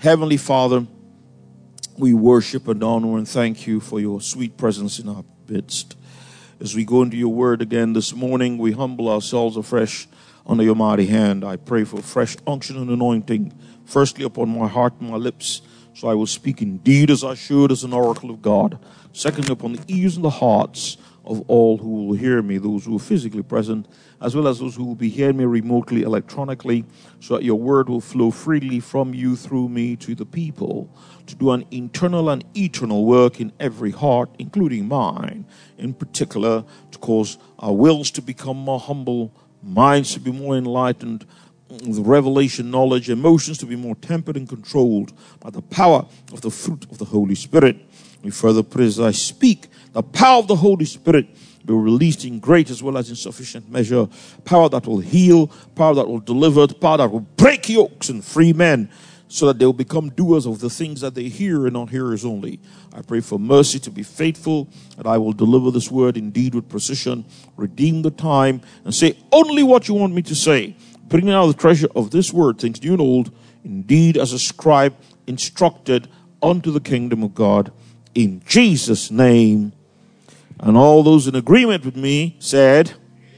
Heavenly Father, we worship and honor and thank you for your sweet presence in our midst. As we go into your word again this morning, we humble ourselves afresh under your mighty hand. I pray for fresh unction and anointing, firstly upon my heart and my lips, so I will speak indeed as I should as an oracle of God. Secondly, upon the ears and the hearts of all who will hear me, those who are physically present, as well as those who will be hearing me remotely, electronically, so that your word will flow freely from you through me to the people, to do an internal and eternal work in every heart, including mine, in particular, to cause our wills to become more humble, minds to be more enlightened, the revelation, knowledge, emotions to be more tempered and controlled by the power of the fruit of the Holy Spirit. We further pray as I speak, the power of the Holy Spirit be released in great as well as in sufficient measure. Power that will heal, power that will deliver, power that will break yokes and free men, so that they will become doers of the things that they hear and not hearers only. I pray for mercy to be faithful, that I will deliver this word indeed with precision, redeem the time, and say only what you want me to say. Bringing out the treasure of this word, things new and old, indeed as a scribe instructed unto the kingdom of God. In Jesus' name. And all those in agreement with me said,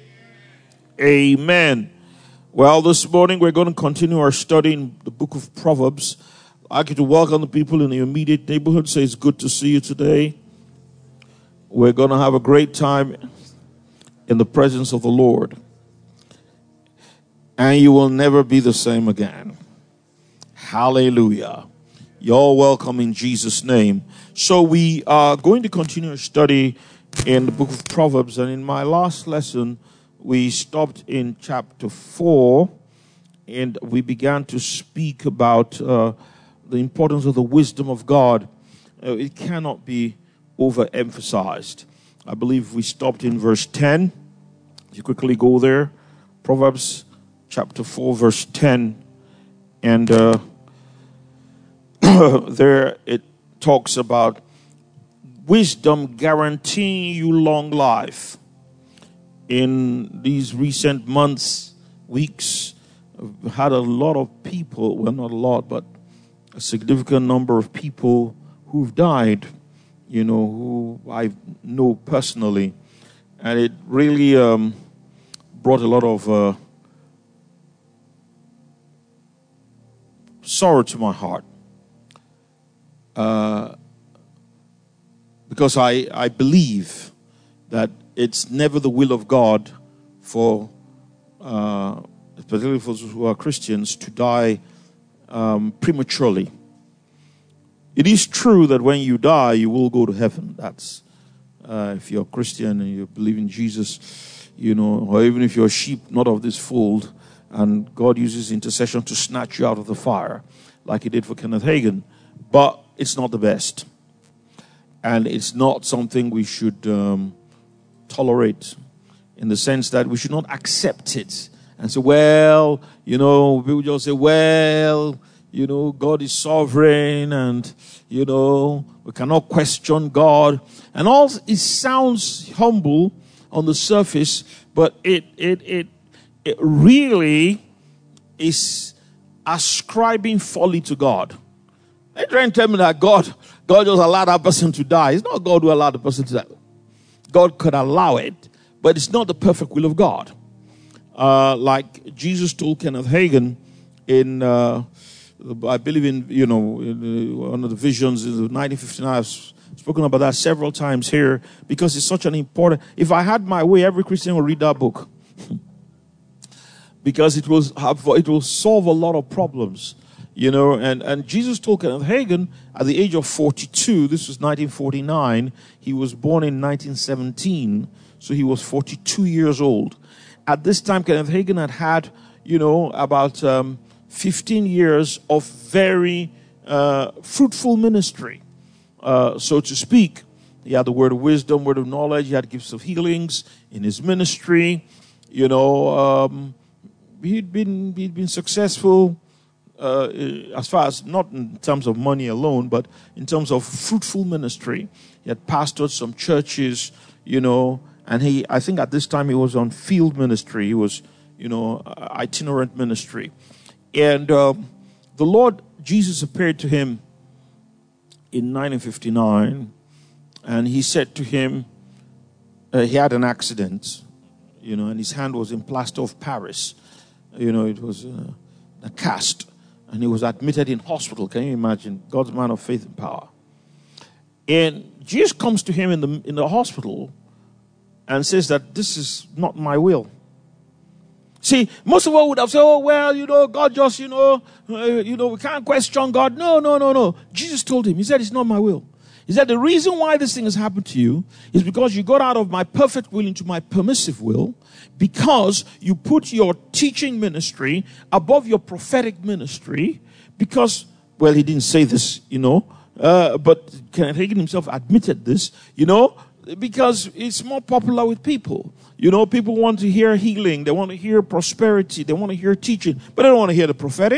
Amen. Well, this morning we're going to continue our study in the book of Proverbs. I'd like you to welcome the people in the immediate neighborhood. Say it's good to see you today. We're going to have a great time in the presence of the Lord. And you will never be the same again. Hallelujah. You're welcome in Jesus' name. So we are going to continue our study in the book of Proverbs. And in my last lesson, we stopped in chapter 4. And we began to speak about the importance of the wisdom of God. It cannot be overemphasized. I believe we stopped in verse 10. You quickly go there. Proverbs chapter 4, verse 10. And there it talks about wisdom guaranteeing you long life. In these recent months, weeks, I've had a lot of people, well, not a lot, but a significant number of people who've died, who I know personally. And it really brought a lot of sorrow to my heart. Because I believe that it's never the will of God for, particularly for those who are Christians, to die prematurely. It is true that when you die, you will go to heaven. That's if you're a Christian and you believe in Jesus, or even if you're a sheep not of this fold, and God uses intercession to snatch you out of the fire, like He did for Kenneth Hagin. But it's not the best. And it's not something we should tolerate, in the sense that we should not accept it and say, well, people just say, well, God is sovereign and, we cannot question God. And all it sounds humble on the surface, but it really is ascribing folly to God. They try and tell me that God just allowed that person to die. It's not God who allowed the person to die. God could allow it, but it's not the perfect will of God. Like Jesus told Kenneth Hagin in, I believe in one of the visions in 1959. I've spoken about that several times here because it's such an important. If I had my way, every Christian will read that book because it will solve a lot of problems. And Jesus told Kenneth Hagin at the age of 42, this was 1949, he was born in 1917, so he was 42 years old. At this time, Kenneth Hagin had about 15 years of very fruitful ministry, so to speak. He had the word of wisdom, word of knowledge, he had gifts of healings in his ministry. He'd been successful. As far as not in terms of money alone, but in terms of fruitful ministry. He had pastored some churches, and I think at this time he was on field ministry. He was, itinerant ministry. And the Lord Jesus appeared to him in 1959, and he said to him, he had an accident, and his hand was in plaster of Paris. It was a cast, and he was admitted in hospital. Can you imagine? God's man of faith and power. And Jesus comes to him in the hospital and says that this is not my will. See, most of us would have said, oh, well, God just, we can't question God. No. Jesus told him, he said, it's not my will. He said, the reason why this thing has happened to you is because you got out of my perfect will into my permissive will, because you put your teaching ministry above your prophetic ministry, because, well, he didn't say this, but Kenneth Hagin himself admitted this, because it's more popular with people. People want to hear healing. They want to hear prosperity. They want to hear teaching, but they don't want to hear the prophetic,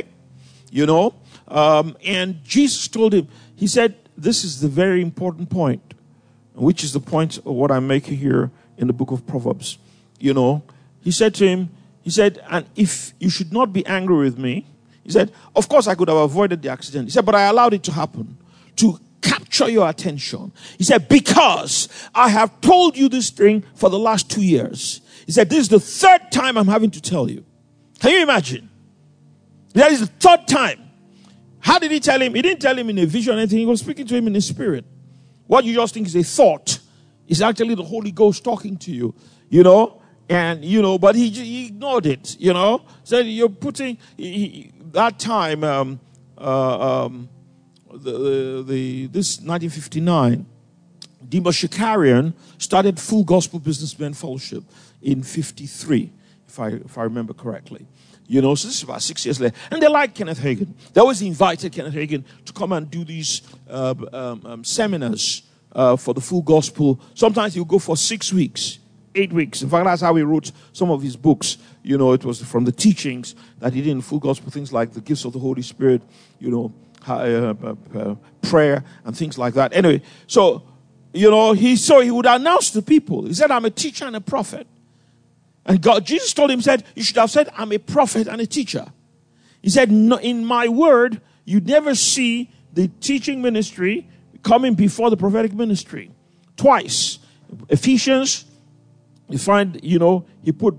and Jesus told him, he said, this is the very important point, which is the point of what I'm making here in the book of Proverbs. He said to him, and if you should not be angry with me, he said, of course I could have avoided the accident. He said, but I allowed it to happen to capture your attention. He said, because I have told you this thing for the last 2 years. He said, this is the third time I'm having to tell you. Can you imagine? That is the third time. How did he tell him? He didn't tell him in a vision or anything. He was speaking to him in his spirit. What you just think is a thought is actually the Holy Ghost talking to you, and, but he ignored it, Said you're putting, that time, this 1959, Demos Shakarian started Full Gospel Businessmen Fellowship in 53, if I remember correctly. So this is about 6 years later. And they liked Kenneth Hagin. They always invited Kenneth Hagin to come and do these seminars for the full gospel. Sometimes he'll go for 6 weeks, 8 weeks. In fact, that's how he wrote some of his books. It was from the teachings that he did in full gospel, things like the gifts of the Holy Spirit, prayer and things like that. Anyway, so, he would announce to people. He said, I'm a teacher and a prophet. And Jesus told him, said, you should have said, I'm a prophet and a teacher. He said, no, in my word, you never see the teaching ministry coming before the prophetic ministry. Twice. Ephesians, you find, he put,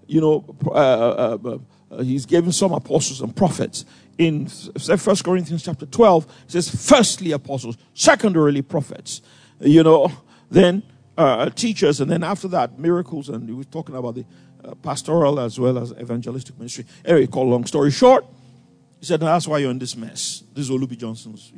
he's given some apostles and prophets. In 1 Corinthians chapter 12, it says, firstly apostles, secondarily prophets, then teachers, and then after that, miracles, and he was talking about the pastoral as well as evangelistic ministry. Anyway, call long story short, he said, that's why you're in this mess. This is Olubi Johnson's,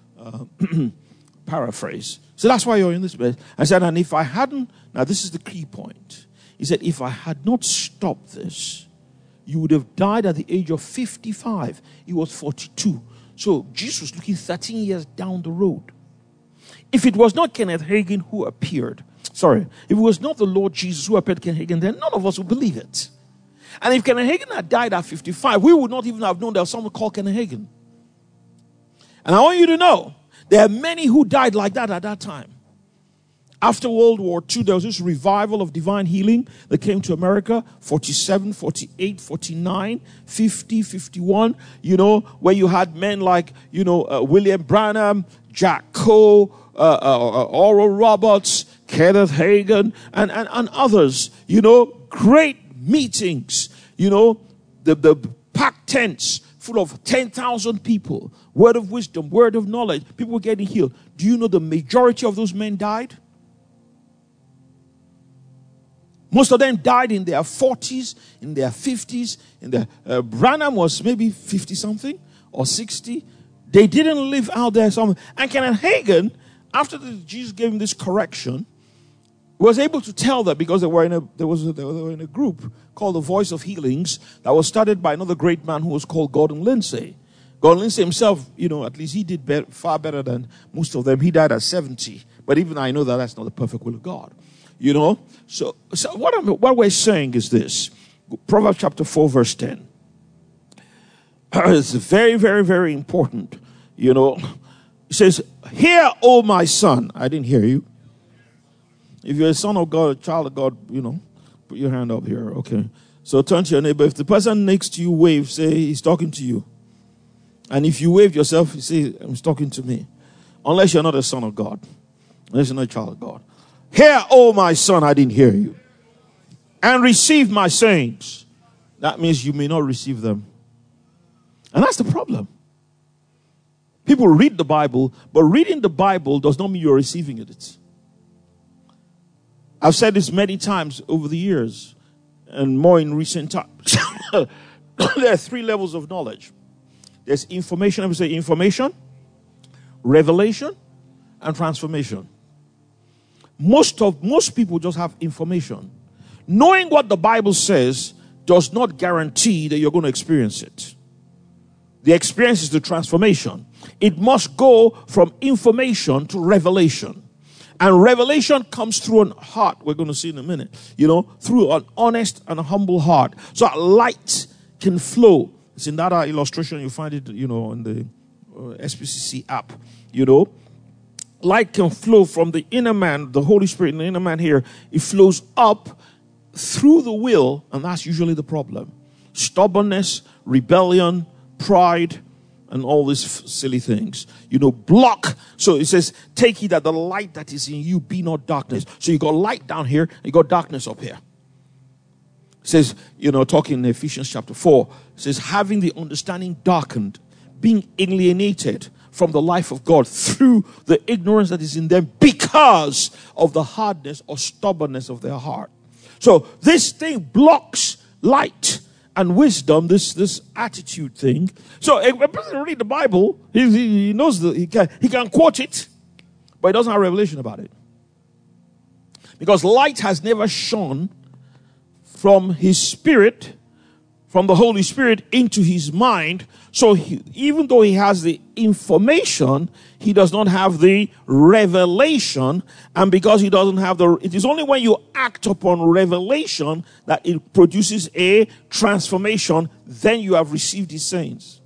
paraphrase. So that's why you're in this mess. I said, and if I hadn't, now this is the key point. He said, if I had not stopped this, you would have died at the age of 55. He was 42. So Jesus was looking 13 years down the road. If it was not Kenneth Hagin who appeared, if it was not the Lord Jesus who appeared to Kenneth Hagin, then none of us would believe it. And if Kenneth Hagin had died at 55, we would not even have known there was someone called Kenneth Hagin. And I want you to know, there are many who died like that at that time. After World War II, there was this revival of divine healing that came to America, 47, 48, 49, 50, 51, where you had men like, William Branham, Jack Coe, Oral Roberts, Kenneth Hagin, and others, great meetings, the packed tents full of 10,000 people, word of wisdom, word of knowledge, people were getting healed. Do you know the majority of those men died? Most of them died in their 40s, in their 50s. Branham was maybe 50-something or 60. They didn't live out there. And Kenneth Hagin, after Jesus gave him this correction, was able to tell that because they were in a group called the Voice of Healings that was started by another great man who was called Gordon Lindsay. Gordon Lindsay himself, at least he did far better than most of them. He died at 70. But even I know that that's not the perfect will of God. So what we're saying is this. Proverbs chapter 4, verse 10. It's very, very, very important. It says, hear, O my son. I didn't hear you. If you're a son of God, a child of God, put your hand up here. Okay. So turn to your neighbor. If the person next to you waves, say he's talking to you. And if you wave yourself, you say, "He's talking to me." Unless you're not a son of God. Unless you're not a child of God. "Hear, O my son," I didn't hear you. "And receive my sayings." That means you may not receive them. And that's the problem. People read the Bible, but reading the Bible does not mean you're receiving it. I've said this many times over the years, and more in recent times. There are 3 levels of knowledge. There's information, I would say information, revelation, and transformation. Most people just have information. Knowing what the Bible says does not guarantee that you're going to experience it. The experience is the transformation. It must go from information to revelation. And revelation comes through a heart. We're going to see in a minute. Through an honest and a humble heart. So light can flow. It's in that illustration. You find it, in the SPCC app. Light can flow from the inner man, the Holy Spirit in the inner man here. It flows up through the will, and that's usually the problem. Stubbornness, rebellion, pride, and all these silly things. Block. So it says, "Take heed that the light that is in you be not darkness." So you got light down here, you got darkness up here. It says, talking in Ephesians chapter 4, it says, "Having the understanding darkened, being alienated from the life of God through the ignorance that is in them because of the hardness or stubbornness of their heart." So this thing blocks light and wisdom, this attitude thing. So a person read the Bible, he knows he can quote it, but he doesn't have revelation about it. Because light has never shone from his spirit, from the Holy Spirit into his mind. So even though he has the information, he does not have the revelation. And because he doesn't have it is only when you act upon revelation that it produces a transformation. Then you have received his sayings.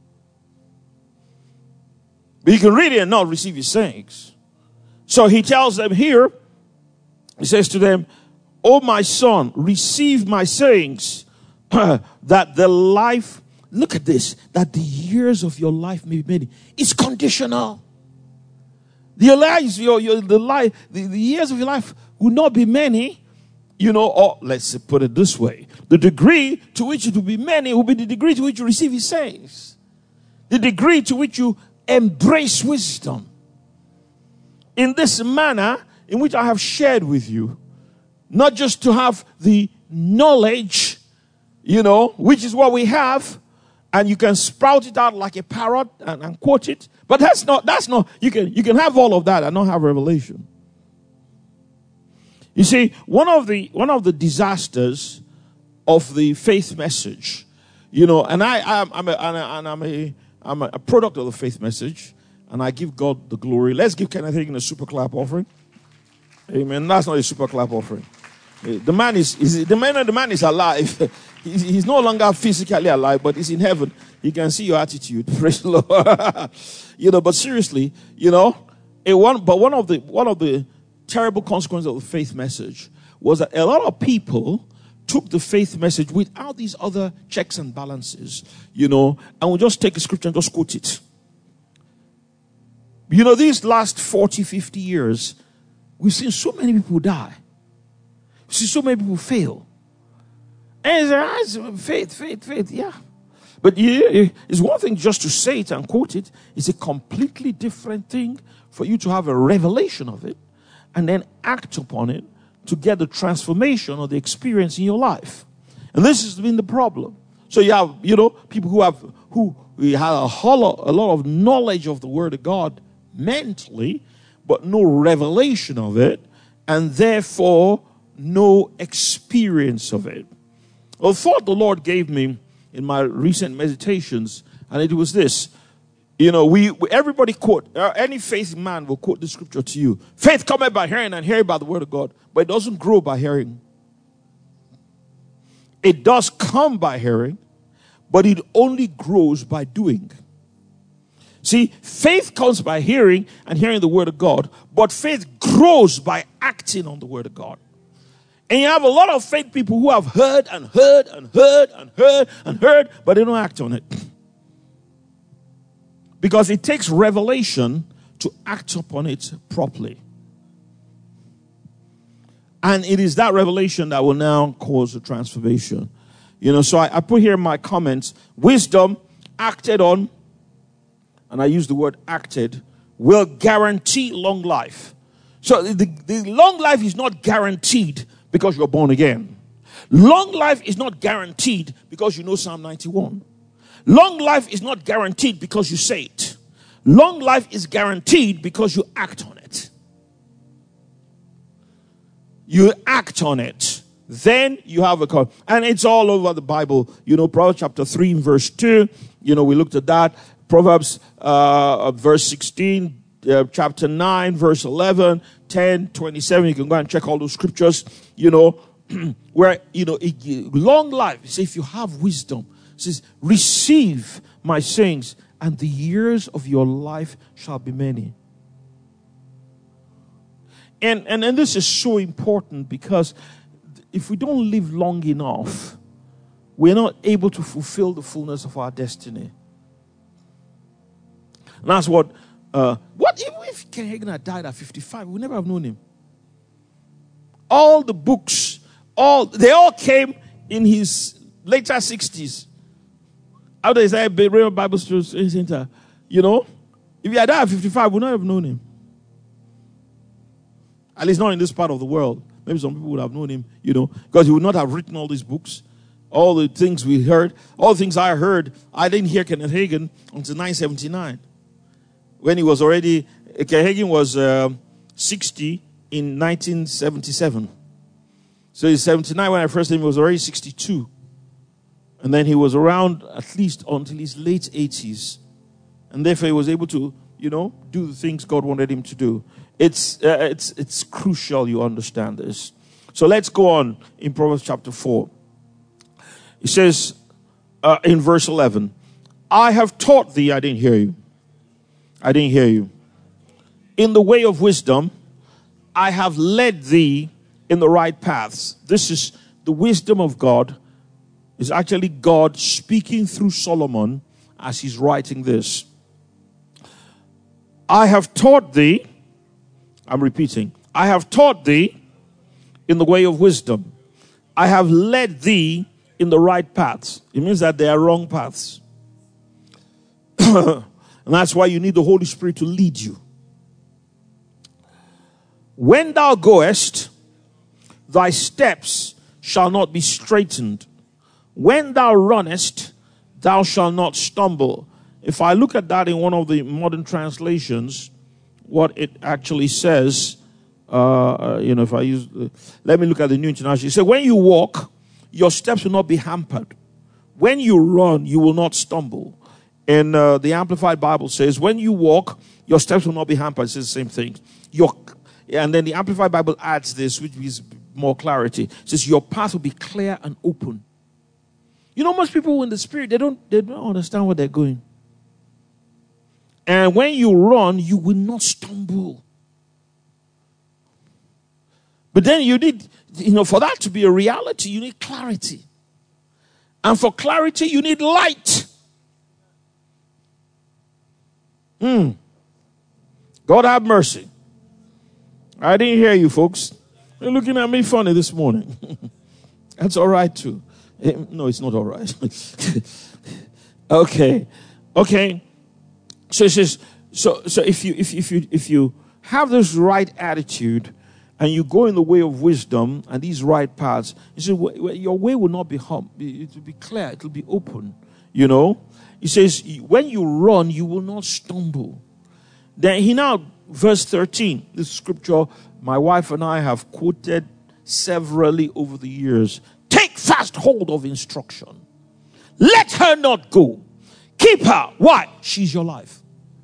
But you can read it and not receive his sayings. So he tells them here, he says to them, "O my son, receive my sayings, that the life," look at this, "that the years of your life may be many." It's conditional. The years of your life will not be many, or let's put it this way. The degree to which it will be many will be the degree to which you receive his sayings. The degree to which you embrace wisdom. In this manner in which I have shared with you, not just to have the knowledge, which is what we have, and you can sprout it out like a parrot and quote it. But that's not, you can have all of that and not have revelation. You see, one of the disasters of the faith message, and I'm a product of the faith message, and I give God the glory. Let's give Kenneth Hagin a super clap offering. Amen. That's not a super clap offering. The man is alive. He's no longer physically alive, but he's in heaven. He can see your attitude. Praise the Lord. But seriously, one of the terrible consequences of the faith message was that a lot of people took the faith message without these other checks and balances, and we just take a scripture and just quote it. These last 40, 50 years, we've seen so many people die. We've seen so many people fail. And it's faith, yeah. But it's one thing just to say it and quote it. It's a completely different thing for you to have a revelation of it and then act upon it to get the transformation or the experience in your life. And this has been the problem. So you have, people who had a lot of knowledge of the Word of God mentally, but no revelation of it, and therefore no experience of it. A thought the Lord gave me in my recent meditations, and it was this. Everybody quote, any faith man will quote the scripture to you. Faith cometh by hearing, and hearing by the word of God. But it doesn't grow by hearing. It does come by hearing, but it only grows by doing. See, faith comes by hearing and hearing the word of God, but faith grows by acting on the word of God. And you have a lot of faith people who have heard and heard and heard and heard and heard, but they don't act on it. Because it takes revelation to act upon it properly. And it is that revelation that will now cause a transformation. So I put here in my comments, wisdom acted on, and I use the word acted, will guarantee long life. So the long life is not guaranteed because you're born again. Long life is not guaranteed because you know Psalm 91. Long life is not guaranteed because you say it. Long life is guaranteed because you act on it. You act on it. Then you have a call. And it's all over the Bible. Proverbs chapter 3 verse 2. We looked at that. Proverbs verse 16, chapter 9, verse 11, 10, 27. You can go and check all those scriptures, where, long life. It says, if you have wisdom, it says, receive my sayings, and the years of your life shall be many. And this is so important, because if we don't live long enough, we're not able to fulfill the fullness of our destiny. And that's what even if Ken Hagin had died at 55, we would never have known him. All the books, they all came in his later 60s. After he said Bible Study Center, if he had died at 55, we would not have known him. At least not in this part of the world. Maybe some people would have known him, because he would not have written all these books. All the things we heard, all the things I heard, I didn't hear Kenneth Hagin until 1979. When he was already, Kenneth Hagin was 60 in 1977. So he's 79 when I first met him, he was already 62. And then he was around at least until his late 80s. And therefore he was able to, do the things God wanted him to do. It's crucial you understand this. So let's go on in Proverbs chapter 4. It says in verse 11, I have taught thee, I didn't hear you. I didn't hear you. In the way of wisdom, I have led thee in the right paths. This is the wisdom of God. It's actually God speaking through Solomon as he's writing this. I have taught thee, I'm repeating, I have taught thee in the way of wisdom. I have led thee in the right paths. It means that they are wrong paths. And that's why you need the Holy Spirit to lead you. When thou goest, thy steps shall not be straitened. When thou runnest, thou shalt not stumble. If I look at that in one of the modern translations, what it actually says, if I use, let me look at the New International. It says, when you walk, your steps will not be hampered. When you run, you will not stumble. And the Amplified Bible says, when you walk, your steps will not be hampered. It says the same thing. And then the Amplified Bible adds this, which gives more clarity. It says, your path will be clear and open. Most people in the spirit, they don't understand where they're going. And when you run, you will not stumble. But then you need, for that to be a reality, you need clarity. And for clarity, you need light. God have mercy. I didn't hear you, folks. You're looking at me funny this morning. That's all right, too. No, it's not all right. Okay. So it says, so if you have this right attitude and you go in the way of wisdom and these right paths, he says, your way will not be it will be clear, it will be open. He says, when you run, you will not stumble. Then verse 13, this scripture my wife and I have quoted severally over the years. Take fast hold of instruction. Let her not go. Keep her. Why? She's your life.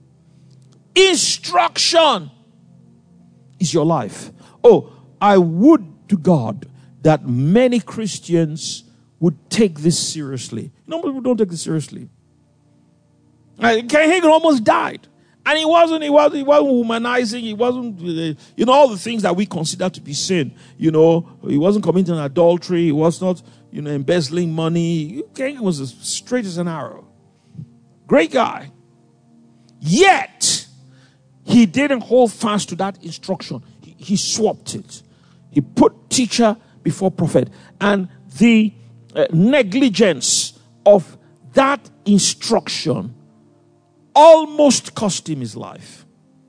Instruction is your life. Oh, I would to God that many Christians would take this seriously. People don't take this seriously. Ken Hagin almost died. And he wasn't womanizing. He wasn't, all the things that we consider to be sin. He wasn't committing adultery. He was not, embezzling money. Ken Hagin was as straight as an arrow. Great guy. Yet, he didn't hold fast to that instruction. He swapped it. He put teacher before prophet. And the negligence of that instruction almost cost him his life.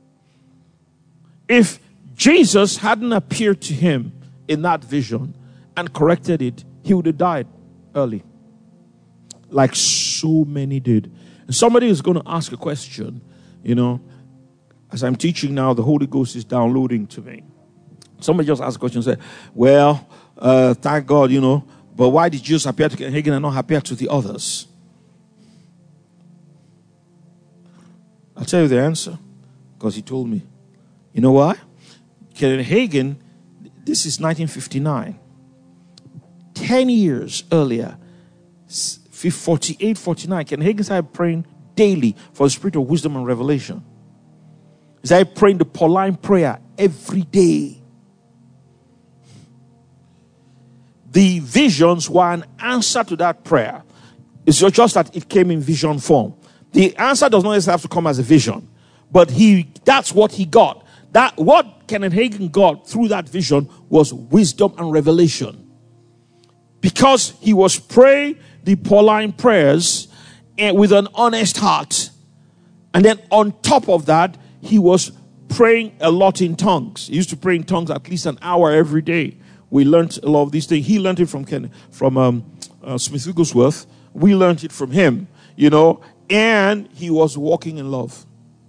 If Jesus hadn't appeared to him in that vision and corrected it, he would have died early. Like so many did. And somebody is going to ask a question, as I'm teaching now, the Holy Ghost is downloading to me. Somebody just asked a question and said, well, thank God, but why did Jesus appear to Kenneth Hagin and not appear to the others? I'll tell you the answer, because he told me. You know why? Kenneth Hagin, this is 1959. 10 years earlier, 48, 49, Kenneth Hagin started praying daily for the spirit of wisdom and revelation. He started praying the Pauline prayer every day. The visions were an answer to that prayer. It's just that it came in vision form. The answer does not necessarily have to come as a vision, but that's what he got. That what Kenneth Hagin got through that vision was wisdom and revelation. Because he was praying the Pauline prayers with an honest heart. And then on top of that, he was praying a lot in tongues. He used to pray in tongues at least an hour every day. We learned a lot of these things. He learned it from Smith Wigglesworth. We learned it from him, and he was walking in love.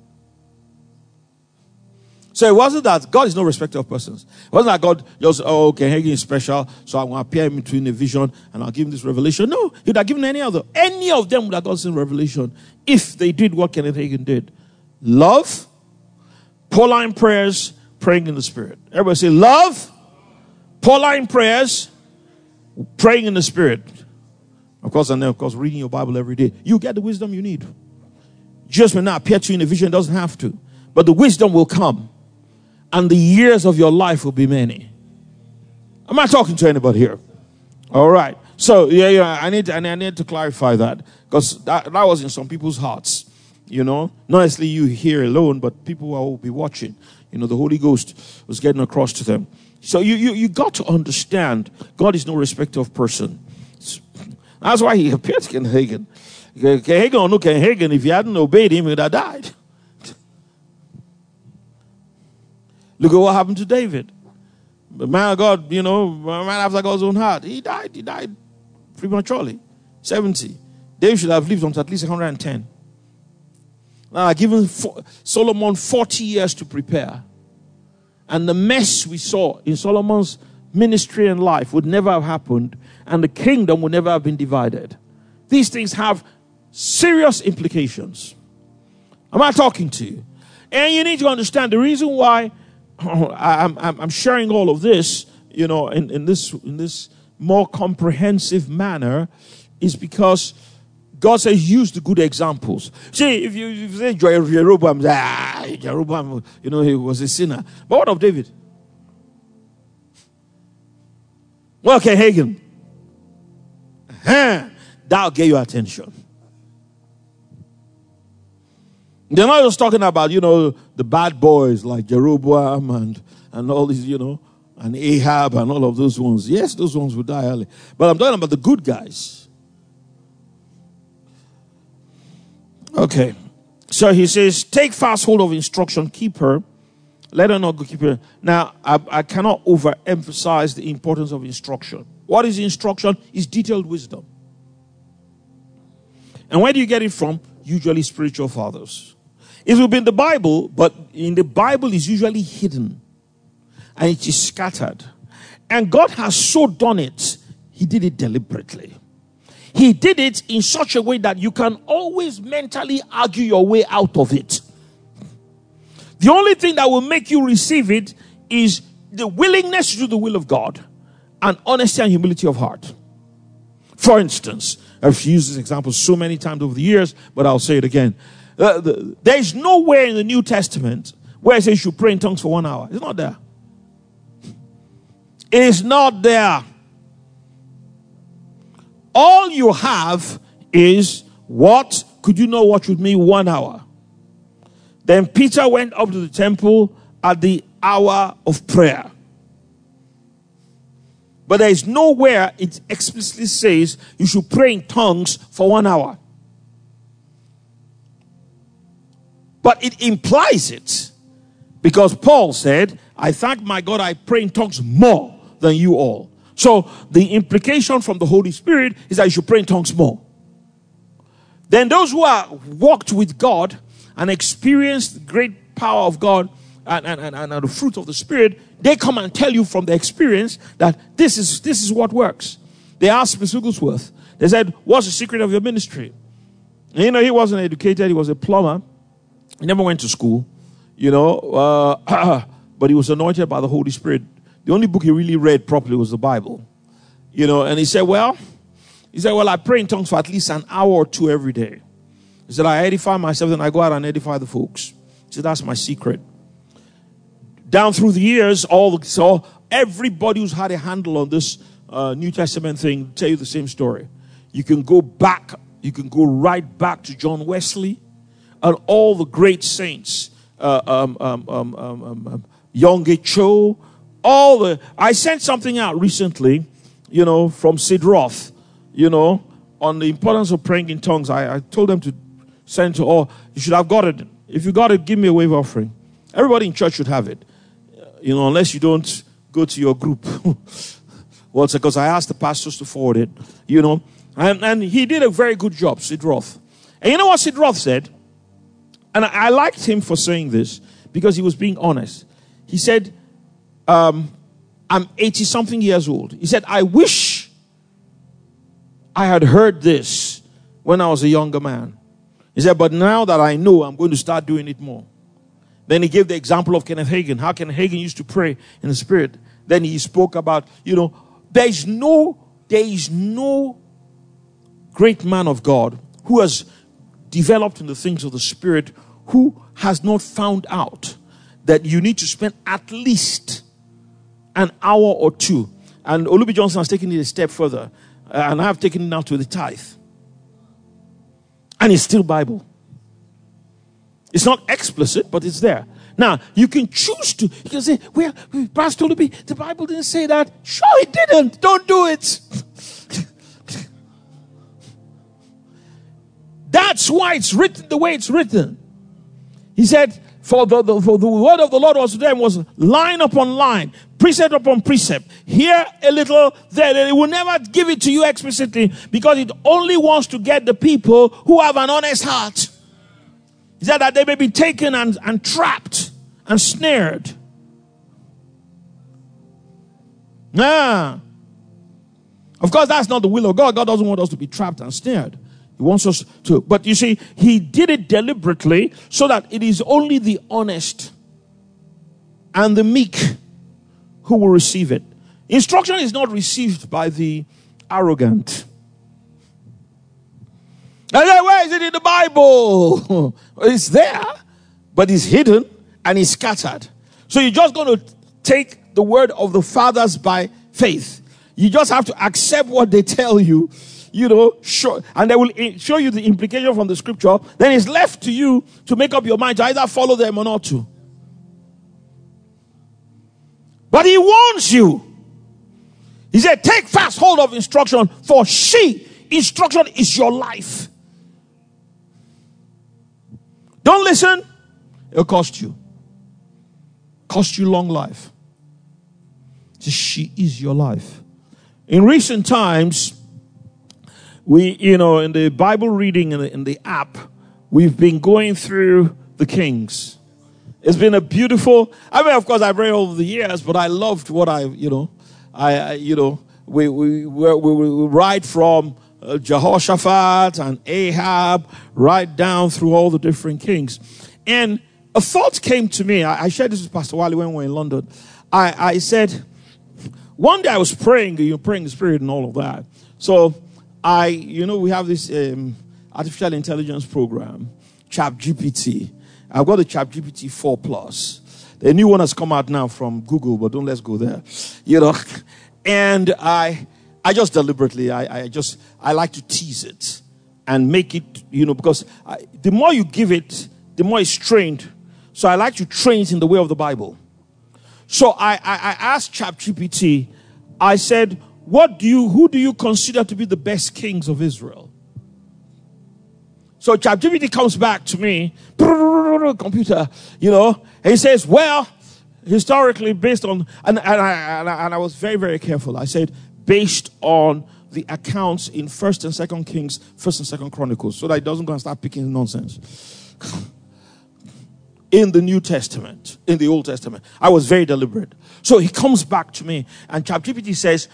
So it wasn't that God is no respecter of persons. It wasn't that God just, Hagin is special, so I'm going to appear in between a vision and I'll give him this revelation. No, he would have given any of them would have gotten some revelation if they did what Kenneth Hagin did. Love, Pauline prayers, praying in the Spirit. Everybody say love, Pauline prayers, praying in the Spirit. Of course, and then, of course, reading your Bible every day. You get the wisdom you need. Jesus may not appear to you in a vision, doesn't have to. But the wisdom will come. And the years of your life will be many. Am I talking to anybody here? All right. So, I need to clarify that. Because that was in some people's hearts. Not necessarily you here alone, but people who will be watching. The Holy Ghost was getting across to them. So you got to understand, God is no respecter of person. That's why he appeared to Kenneth Hagin. Kenneth Hagin, if he hadn't obeyed him, he would have died. Look at what happened to David. The man of God, a man after God's own heart. He died prematurely. 70. David should have lived until at least 110. Now, I've given Solomon 40 years to prepare. And the mess we saw in Solomon's ministry and life would never have happened, and the kingdom would never have been divided. These things have serious implications. Am I talking to you? And you need to understand the reason why I'm sharing all of this, in this more comprehensive manner, is because God says use the good examples. See, if you say Jeroboam, he was a sinner. But what of David? Well, okay, Hagin. That'll get your attention. They're not just talking about, the bad boys like Jeroboam and all these, and Ahab and all of those ones. Yes, those ones will die early. But I'm talking about the good guys. Okay. So he says, take fast hold of instruction, keep her. Let her not go keep her. Now, I cannot overemphasize the importance of instruction. What is instruction? It's detailed wisdom. And where do you get it from? Usually spiritual fathers. It will be in the Bible, but in the Bible is usually hidden. And it is scattered. And God has so done it, He did it deliberately. He did it in such a way that you can always mentally argue your way out of it. The only thing that will make you receive it is the willingness to do the will of God and honesty and humility of heart. For instance, I've used this example so many times over the years, but I'll say it again. There is nowhere in the New Testament where it says you should pray in tongues for 1 hour. It's not there. It is not there. All you have is what? Could you know what would mean 1 hour? Then Peter went up to the temple at the hour of prayer. But there is nowhere it explicitly says you should pray in tongues for 1 hour. But it implies it. Because Paul said, I thank my God I pray in tongues more than you all. So the implication from the Holy Spirit is that you should pray in tongues more. Then those who are walked with God and experienced the great power of God and the fruit of the Spirit, they come and tell you from the experience that this is what works. They asked Mr. Wigglesworth, they said, what's the secret of your ministry? And, he wasn't educated, he was a plumber. He never went to school, but he was anointed by the Holy Spirit. The only book he really read properly was the Bible. And he said, well, I pray in tongues for at least an hour or two every day. He said, I edify myself, then I go out and edify the folks. He said, that's my secret. Down through the years, everybody who's had a handle on this New Testament thing tell you the same story. You can go right back to John Wesley and all the great saints, Yonggi Cho, I sent something out recently, from Sid Roth, on the importance of praying in tongues. I told them to send to all. You should have got it. If you got it, give me a wave offering. Everybody in church should have it. Unless you don't go to your group. Well, because I asked the pastors to forward it, And he did a very good job, Sid Roth. And you know what Sid Roth said? And I liked him for saying this because he was being honest. He said, I'm 80-something years old. He said, I wish I had heard this when I was a younger man. He said, but now that I know, I'm going to start doing it more. Then he gave the example of Kenneth Hagin, how Kenneth Hagin used to pray in the Spirit. Then he spoke about, there is no great man of God who has developed in the things of the Spirit who has not found out that you need to spend at least an hour or two. And Olubi Johnson has taken it a step further. And I have taken it now to the tithe. And it's still Bible. It's not explicit, but it's there. Now, you can choose to. You can say, well, Pastor Olubi, the Bible didn't say that. Sure, it didn't. Don't do it. That's why it's written the way it's written. He said, for the word of the Lord was to them was line upon line, precept upon precept. Here a little, there. It will never give it to you explicitly because it only wants to get the people who have an honest heart. He said that they may be taken and trapped and snared. Of course, that's not the will of God. God doesn't want us to be trapped and snared. He wants us to. But you see, he did it deliberately so that it is only the honest and the meek who will receive it. Instruction is not received by the arrogant. And then, where is it in the Bible? It's there, but it's hidden and it's scattered. So you're just going to take the word of the fathers by faith. You just have to accept what they tell you. And they will show you the implication from the scripture. Then it's left to you to make up your mind to either follow them or not to. But he warns you. He said, take fast hold of instruction, for instruction is your life. Don't listen. It'll cost you. Cost you long life. She is your life. In recent times, we, in the Bible reading in the app, we've been going through the Kings. It's been a beautiful, of course, I've read over the years, but I loved what we ride from Jehoshaphat and Ahab right down through all the different kings. And a thought came to me. I shared this with Pastor Wally when we were in London. I said, one day I was praying in the Spirit and all of that. So we have this artificial intelligence program, ChatGPT. I've got the ChatGPT 4 Plus. The new one has come out now from Google, but let's go there. And I just deliberately, I like to tease it and make it, because the more you give it, the more it's trained So I like to train it in the way of the Bible. So I asked ChatGPT, I said, who do you consider to be the best kings of Israel? So ChatGPT comes back to me, computer, and he says, well, historically based on, and I was very, very careful. I said, based on the accounts in 1st and 2nd Kings, 1st and 2nd Chronicles, so that it doesn't go and start picking nonsense. In the New Testament, in the Old Testament. I was very deliberate. So he comes back to me, and ChatGPT says,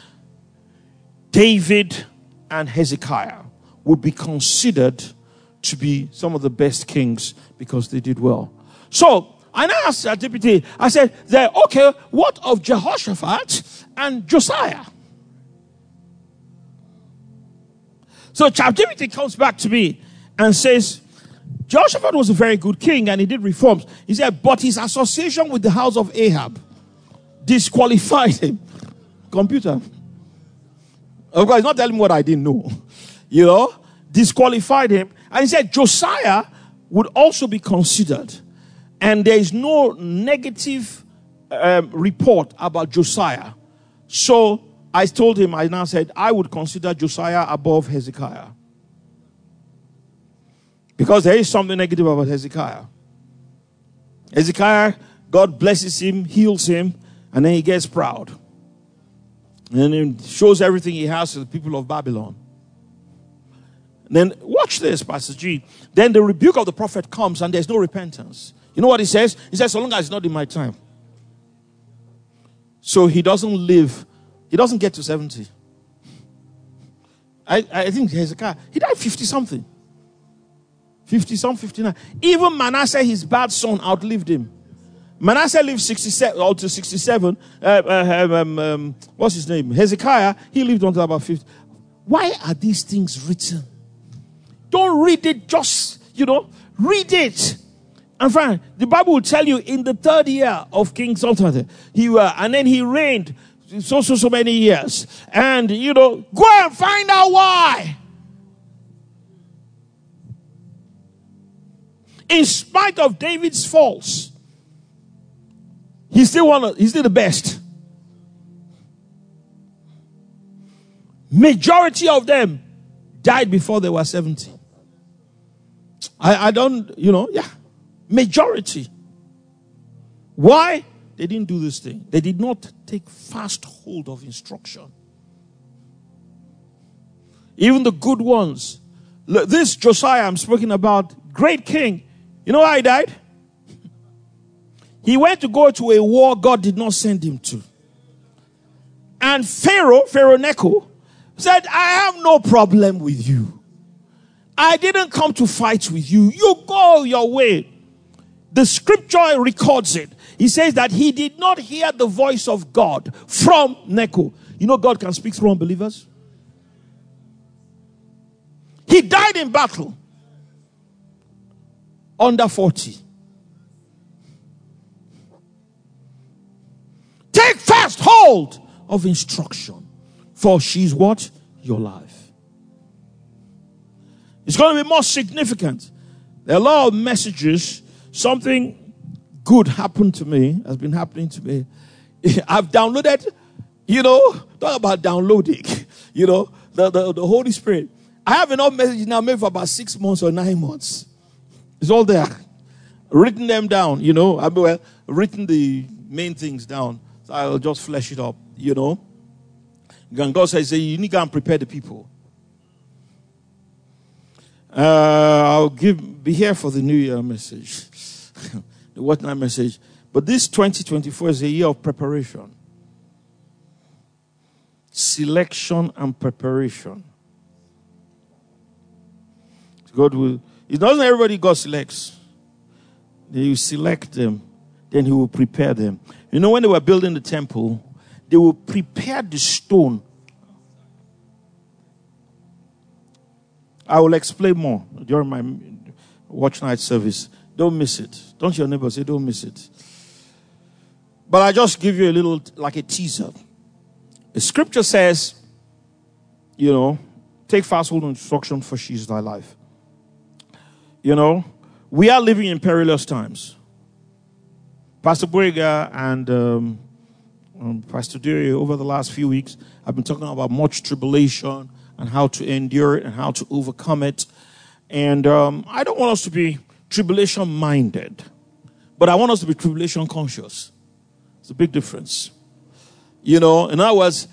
David and Hezekiah would be considered to be some of the best kings because they did well. So I asked ChatGPT, I said, okay, what of Jehoshaphat and Josiah? So ChatGPT comes back to me and says, Jehoshaphat was a very good king and he did reforms. He said, but his association with the house of Ahab disqualified him. Computer. Of course, he's not telling me what I didn't know. Disqualified him. And he said, Josiah would also be considered. And there is no negative report about Josiah. So I told him, I now said, I would consider Josiah above Hezekiah. Because there is something negative about Hezekiah. Hezekiah, God blesses him, heals him, and then he gets proud. And then shows everything he has to the people of Babylon. And then, watch this, Pastor G. Then the rebuke of the prophet comes and there's no repentance. You know what he says? He says, so long as it's not in my time. So he doesn't live, he doesn't get to 70. I think Hezekiah, he died 50-something. 50-some, 59. Even Manasseh, his bad son, outlived him. Manasseh lived 67 or to 67. What's his name? Hezekiah, he lived until about 50. Why are these things written? Don't read it, just, read it. And friend, the Bible will tell you in the 3rd year of King Sultan, and then he reigned so many years. And, go and find out why. In spite of David's faults, he's still the best. Majority of them died before they were 70. Majority. Why? They didn't do this thing. They did not take fast hold of instruction. Even the good ones. This Josiah I'm speaking about, great king. You know why he died? He went to go to a war God did not send him to. And Pharaoh Necho, said, I have no problem with you. I didn't come to fight with you. You go your way. The scripture records it. He says that he did not hear the voice of God from Necho. You know God can speak through unbelievers. He died in battle. Under 40. Take fast hold of instruction. For she's what? Your life. It's going to be more significant. There are a lot of messages. Something good happened to me, has been happening to me. I've downloaded, talk about downloading, the Holy Spirit. I have enough messages now made for about 6 months or 9 months. It's all there. Written them down, I've written the main things down. So I'll just flesh it up, And God says, you need to go and prepare the people. I'll be here for the New Year message. The What Night message. But this 2024 is a year of preparation. Selection and preparation. God will... It doesn't everybody God selects. You select them, then he will prepare them. When they were building the temple, they will prepare the stone. I will explain more during my watch night service. Don't miss it. Don't your neighbor say, don't miss it. But I just give you a little, like a teaser. The scripture says, take fast hold of instruction, for she is thy life. We are living in perilous times. Pastor Boyega and Pastor Deary, over the last few weeks, I've been talking about much tribulation and how to endure it and how to overcome it. And I don't want us to be tribulation-minded, but I want us to be tribulation-conscious. It's a big difference. You know, in other words,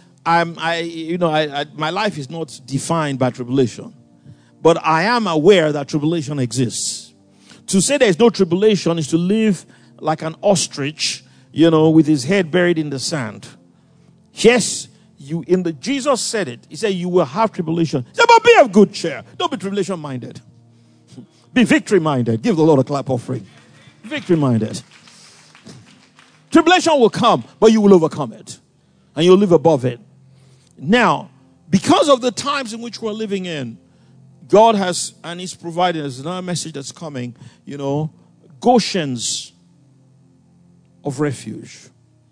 my life is not defined by tribulation, but I am aware that tribulation exists. To say there is no tribulation is to live like an ostrich, you know, with his head buried in the sand. Yes, Jesus said it. He said, you will have tribulation. He said, but be of good cheer. Don't be tribulation-minded. Be victory-minded. Give the Lord a clap offering. Victory-minded. Tribulation will come, but you will overcome it. And you'll live above it. Now, because of the times in which we're living in, God has, and He's provided us another message that's coming, you know, Goshens of refuge.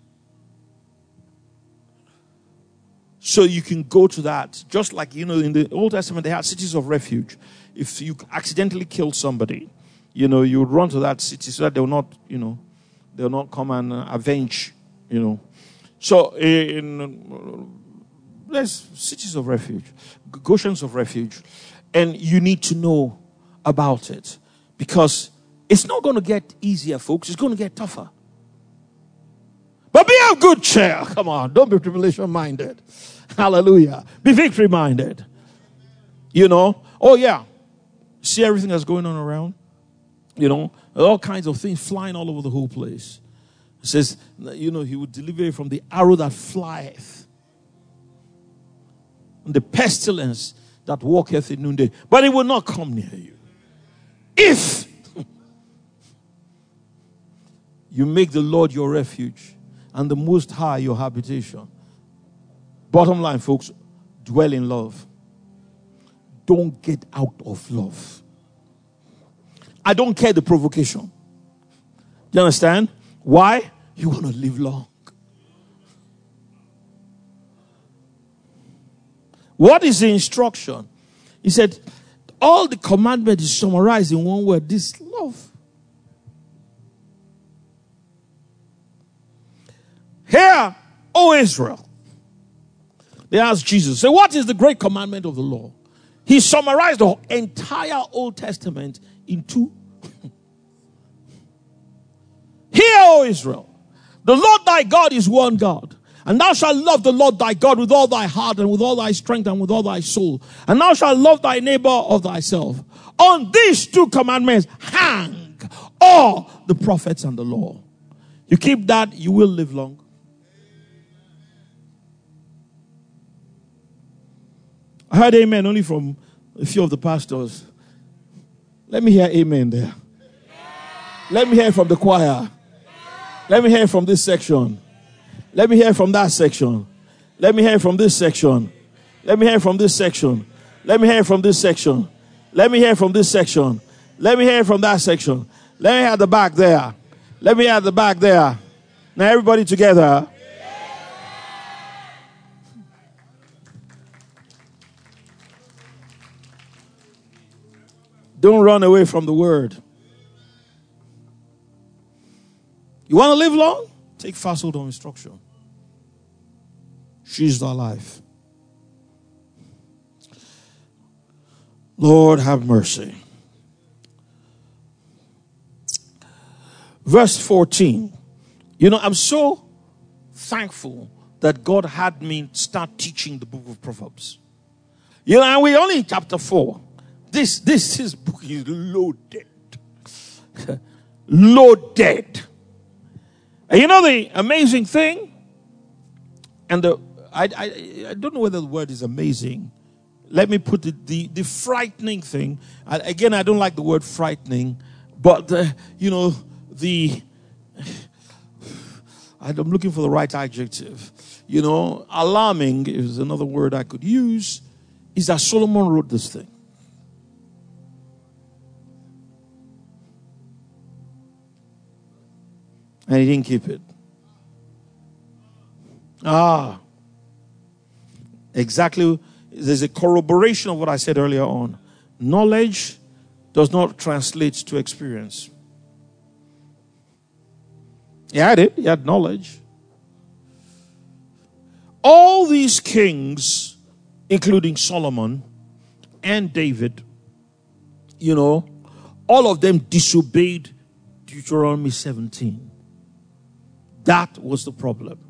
So you can go to that. Just like, you know, in the Old Testament, they had cities of refuge. If you accidentally killed somebody, you know, you would run to that city so that they will not, you know, they will not come and avenge, you know. So there's cities of refuge, Goshens of refuge. And you need to know about it. Because it's not going to get easier, folks. It's going to get tougher. But be of good cheer. Come on, don't be tribulation-minded. Hallelujah. Be victory-minded. You know, oh yeah. See everything that's going on around? You know, all kinds of things flying all over the whole place. It says, you know, He would deliver you from the arrow that flieth, and the pestilence that walketh in noonday. But it will not come near you. If you make the Lord your refuge and the Most High your habitation. Bottom line, folks, dwell in love. Don't get out of love. I don't care the provocation. Do you understand? Why? You want to live long. What is the instruction? He said, all the commandment is summarized in one word. This love. Hear, O Israel. They asked Jesus, say, what is the great commandment of the law? He summarized the entire Old Testament in two. Hear, O Israel, the Lord thy God is one God. And thou shalt love the Lord thy God with all thy heart and with all thy strength and with all thy soul. And thou shalt love thy neighbor of thyself. On these two commandments hang all the prophets and the law. You keep that, you will live long. I heard amen only from a few of the pastors. Let me hear amen there. Let me hear from the choir. Let me hear from this section. Let me hear from that section. Let me hear from this section. Let me hear from this section. Let me hear from this section. Let me hear from this section. Let me hear from that section. Let me hear at the back there. Let me hear at the back there. Now everybody together. Don't run away from the word. You want to live long? Take fast hold of instruction. She's thy life. Lord, have mercy. Verse 14. You know, I'm so thankful that God had me start teaching the book of Proverbs. You know, and we're only in chapter 4. This book is loaded. Loaded. And you know the amazing thing? And I don't know whether the word is amazing. Let me put it, the frightening thing. Again, I don't like the word frightening. But, you know, I'm looking for the right adjective. You know, alarming is another word I could use. Is that Solomon wrote this thing. And he didn't keep it. Exactly. There's a corroboration of what I said earlier on. Knowledge does not translate to experience. He had it. He had knowledge. All these kings, including Solomon and David, all of them disobeyed Deuteronomy 17. That was the problem.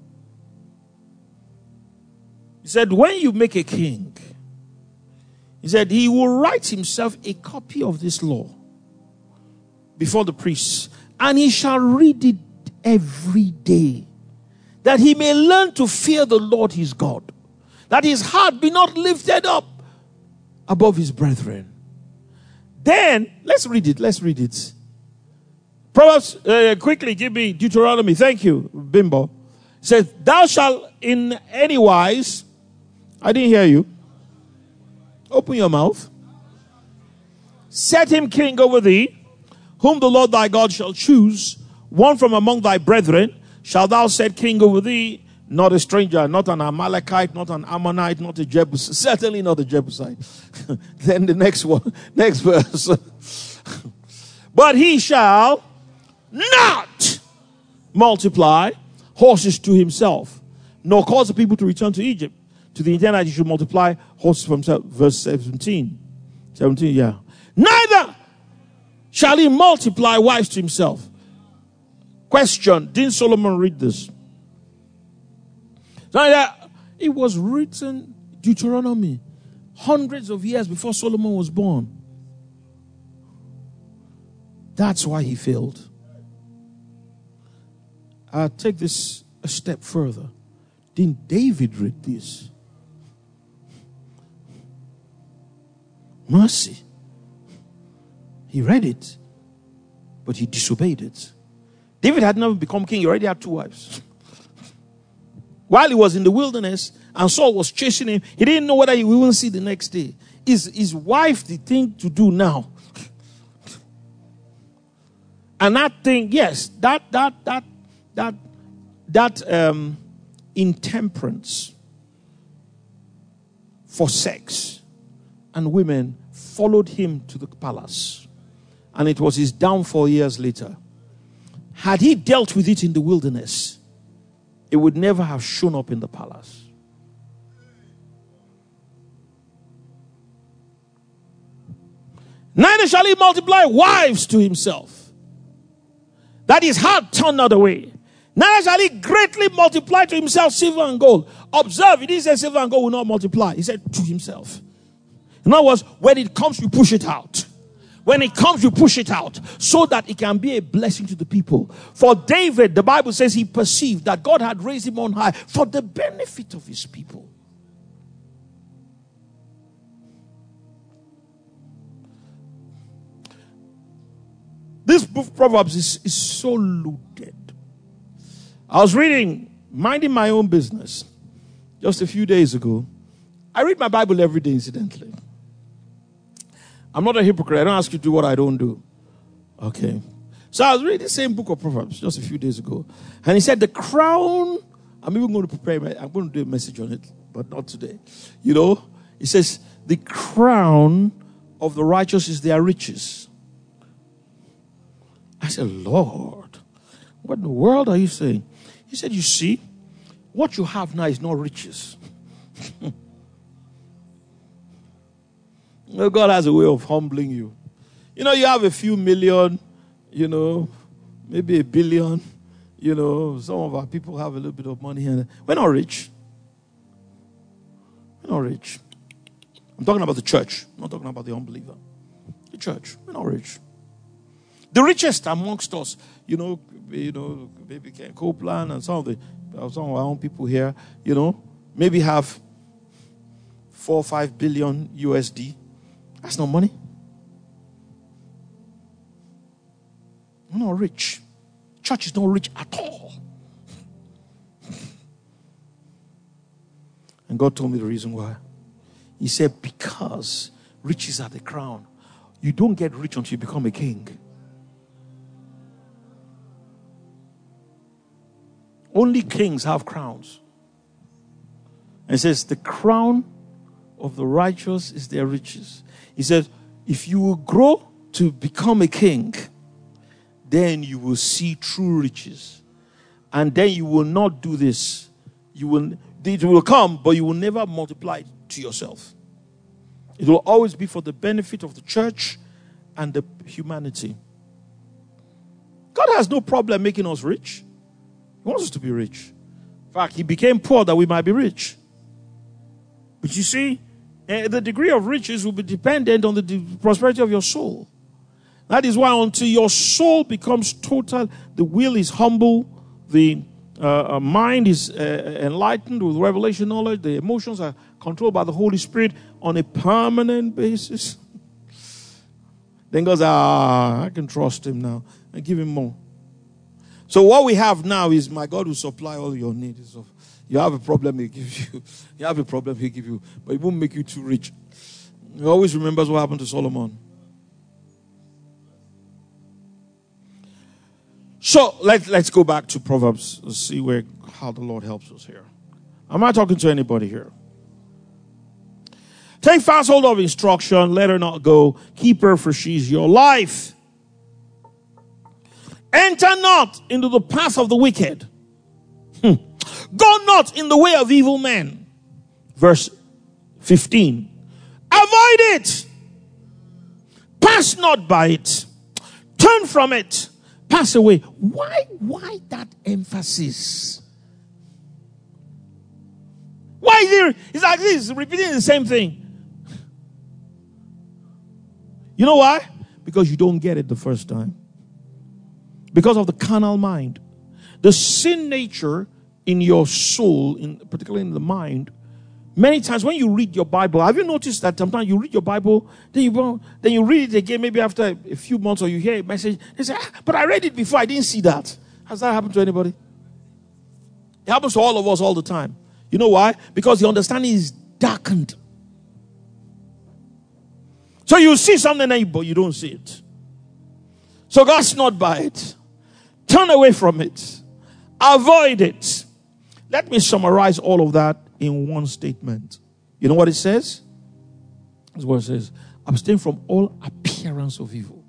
He said, when you make a king, he said he will write himself a copy of this law before the priests, and he shall read it every day, that he may learn to fear the Lord his God, that his heart be not lifted up above his brethren. Then, let's read it. Proverbs, quickly give me Deuteronomy. Thank you, Bimbo. It says, thou shalt in any wise, I didn't hear you. Open your mouth. Set him king over thee, whom the Lord thy God shall choose, one from among thy brethren, shalt thou set king over thee, not a stranger, not an Amalekite, not an Ammonite, not a Jebusite, certainly not a Jebusite. Then the next verse. But he shall not multiply horses to himself, nor cause the people to return to Egypt, to the intent that he should multiply horses for himself. Verse 17, yeah. Neither shall he multiply wives to himself. Question, didn't Solomon read this? It was written, Deuteronomy, hundreds of years before Solomon was born. That's why he failed. I'll take this a step further. Didn't David read this? Mercy. He read it, but he disobeyed it. David had never become king. He already had 2 wives. While he was in the wilderness and Saul was chasing him, he didn't know whether he will see the next day. Is his wife the thing to do now? And that thing, yes, that intemperance for sex and women followed him to the palace. And it was his downfall years later. Had he dealt with it in the wilderness, it would never have shown up in the palace. Neither shall he multiply wives to himself, that his heart turned not away. Neither shall he greatly multiply to himself silver and gold. Observe, he didn't say silver and gold will not multiply. He said to himself. In other words, when it comes, you push it out. When it comes, you push it out so that it can be a blessing to the people. For David, the Bible says he perceived that God had raised him on high for the benefit of his people. This book of Proverbs is so loaded. I was minding my own business just a few days ago. I read my Bible every day, incidentally. I'm not a hypocrite. I don't ask you to do what I don't do. Okay. So I was reading the same book of Proverbs just a few days ago. And he said the crown, I'm even going to I'm going to do a message on it, but not today. He says the crown of the righteous is their riches. I said, Lord, what in the world are you saying? He said, you see, what you have now is not riches. God has a way of humbling you. You have a few million, maybe a billion. Some of our people have a little bit of money here. We're not rich. We're not rich. I'm talking about the church. I'm not talking about the unbeliever. The church. We're not rich. The richest amongst us, maybe Ken Copeland and some of our own people here, maybe have 4 or 5 billion USD. That's not money. We're not rich. Church is not rich at all. And God told me the reason why. He said, because riches are the crown. You don't get rich until you become a king. Only kings have crowns. And it says, the crown of the righteous is their riches. He said, if you will grow to become a king, then you will see true riches. And then you will not do this. It will come, but you will never multiply it to yourself. It will always be for the benefit of the church and the humanity. God has no problem making us rich. He wants us to be rich. In fact, he became poor that we might be rich. But you see, the degree of riches will be dependent on the prosperity of your soul. That is why until your soul becomes total, the will is humble, the mind is enlightened with revelation knowledge, the emotions are controlled by the Holy Spirit on a permanent basis. Then God says, I can trust him now and give him more. So what we have now is my God will supply all your needs. So you have a problem, he gives you. You have a problem, he gives you. But it won't make you too rich. He always remembers what happened to Solomon. So let's go back to Proverbs. Let's see how the Lord helps us here. Am I talking to anybody here? Take fast hold of instruction. Let her not go. Keep her, for she is your life. Enter not into the path of the wicked. Go not in the way of evil men. Verse 15. Avoid it. Pass not by it. Turn from it. Pass away. Why that emphasis? Why is it? It's like this, repeating the same thing. You know why? Because you don't get it the first time. Because of the carnal mind. The sin nature in your soul, particularly in the mind, many times when you read your Bible, have you noticed that sometimes you read your Bible, then you read it again, maybe after a few months, or you hear a message, they say, but I read it before, I didn't see that. Has that happened to anybody? It happens to all of us all the time. You know why? Because the understanding is darkened. So you see something, but you don't see it. So God's not by it. Turn away from it. Avoid it. Let me summarize all of that in one statement. You know what it says? That's what it says. Abstain from all appearance of evil.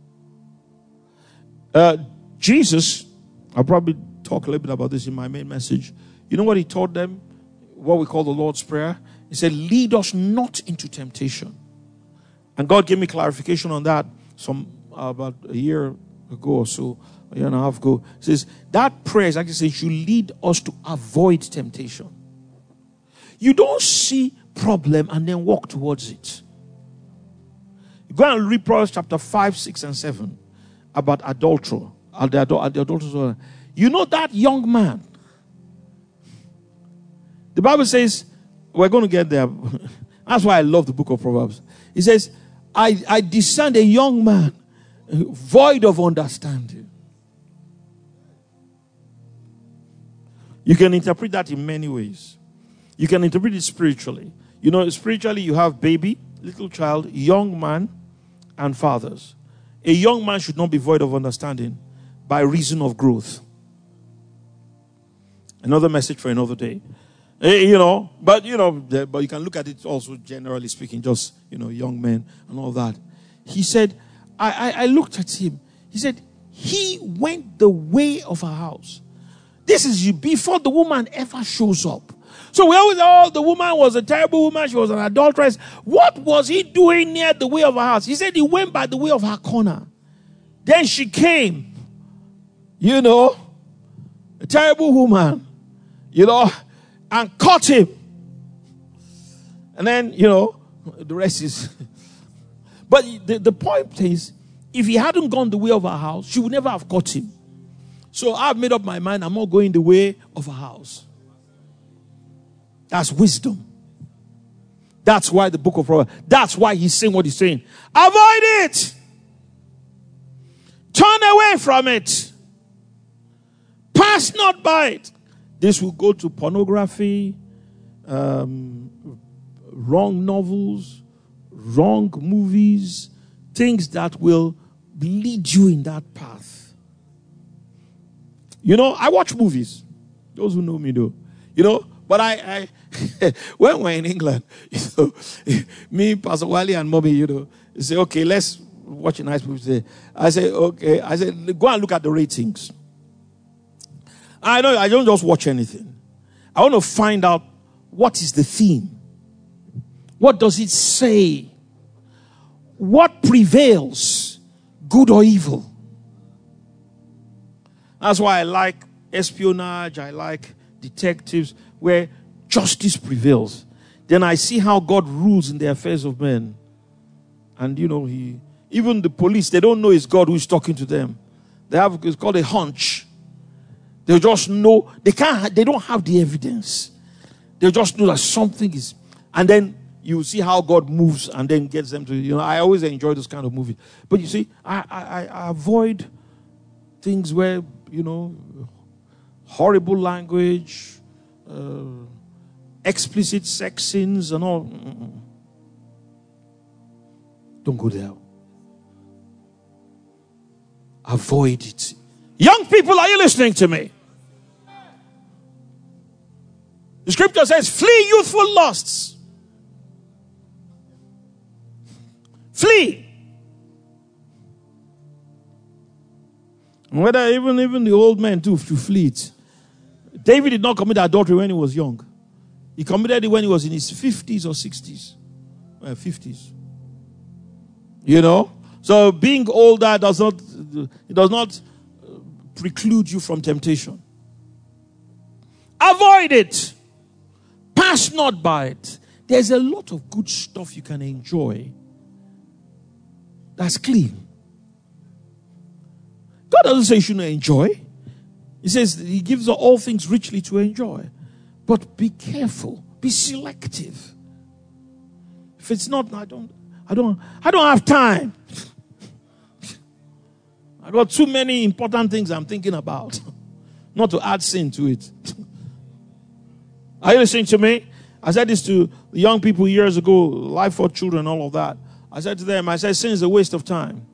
Jesus, I'll probably talk a little bit about this in my main message. You know what he taught them? What we call the Lord's Prayer. He said, lead us not into temptation. And God gave me clarification on that about a year ago or so, a year and a half ago. He says, that prayer is actually saying, you lead us to avoid temptation. You don't see problem and then walk towards it. Go and read Proverbs chapter 5, 6, and 7 about adultery. You know that young man. The Bible says, we're going to get there. That's why I love the book of Proverbs. It says, I discern a young man void of understanding. You can interpret that in many ways. You can interpret it spiritually. You know, spiritually you have baby, little child, young man, and fathers. A young man should not be void of understanding by reason of growth. Another message for another day. But you can look at it also generally speaking, just, young men and all that. He said, I looked at him. He said, he went the way of her house. This is before the woman ever shows up. So we always, the woman was a terrible woman. She was an adulteress. What was he doing near the way of her house? He said he went by the way of her corner. Then she came, a terrible woman, and caught him. And then, the rest is. But the point is, if he hadn't gone the way of her house, she would never have caught him. So I've made up my mind, I'm not going the way of her house. That's wisdom. That's why the book of Proverbs, that's why he's saying what he's saying. Avoid it. Turn away from it. Pass not by it. This will go to pornography, wrong novels, wrong movies, things that will lead you in that path. I watch movies. Those who know me know. But I when we're in England, me, Pastor Wally, and Mommy, say, okay, let's watch a nice movie today. I say, okay. I said, go and look at the ratings. I don't just watch anything. I want to find out what is the theme. What does it say? What prevails, good or evil? That's why I like espionage. I like detectives where justice prevails. Then I see how God rules in the affairs of men. And even the police, they don't know it's God who is talking to them. It's called a hunch. They just know, they don't have the evidence. They just know that something is, and then you see how God moves and then gets them to, I always enjoy this kind of movie. But you see, I avoid things where, horrible language, explicit sex scenes and all. Don't go there. Avoid it. Young people, are you listening to me? The scripture says, flee youthful lusts. Flee. Whether even the old men too to flee it. David did not commit adultery when he was young. He committed it when he was in his 50s or 60s. 50s. So being older does not preclude you from temptation. Avoid it. Pass not by it. There's a lot of good stuff you can enjoy that's clean. God doesn't say you shouldn't enjoy. He says he gives all things richly to enjoy. But be careful. Be selective. If it's not, I don't have time. I got too many important things I'm thinking about. Not to add sin to it. Are you listening to me? I said this to the young people years ago, Life for Children, all of that. I said to them, sin is a waste of time.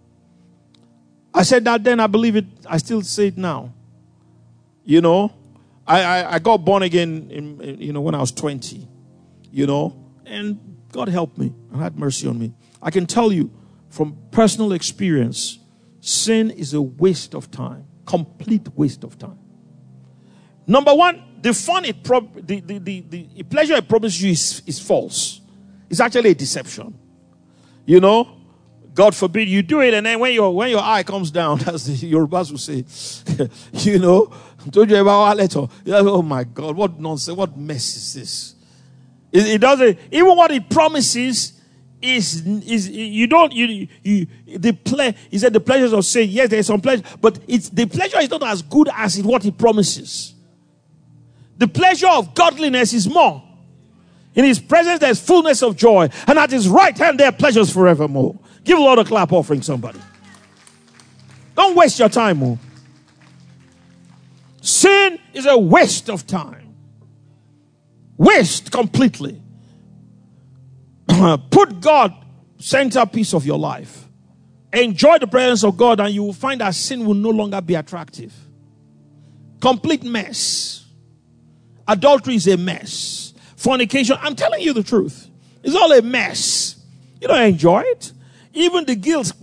I said that then, I believe it, I still say it now. I got born again when I was 20, and God helped me and had mercy on me. I can tell you from personal experience, sin is a waste of time, complete waste of time. Number one, the pleasure it promises you is false. It's actually a deception. God forbid you do it, and then when your eye comes down, as the Yorubas will say, told you about letter. Oh my God, what nonsense, what mess is this? It doesn't, even what it promises he said the pleasures of sin, yes, there's some pleasure, but the pleasure is not as good as what it promises. The pleasure of godliness is more. In his presence there's fullness of joy, and at his right hand there are pleasures forevermore. Give the Lord a clap offering, somebody. Don't waste your time more. Sin is a waste of time. Waste completely. Put God centerpiece of your life. Enjoy the presence of God, and you will find that sin will no longer be attractive. Complete mess. Adultery is a mess. Fornication, I'm telling you the truth. It's all a mess. You don't enjoy it. Even the guilt.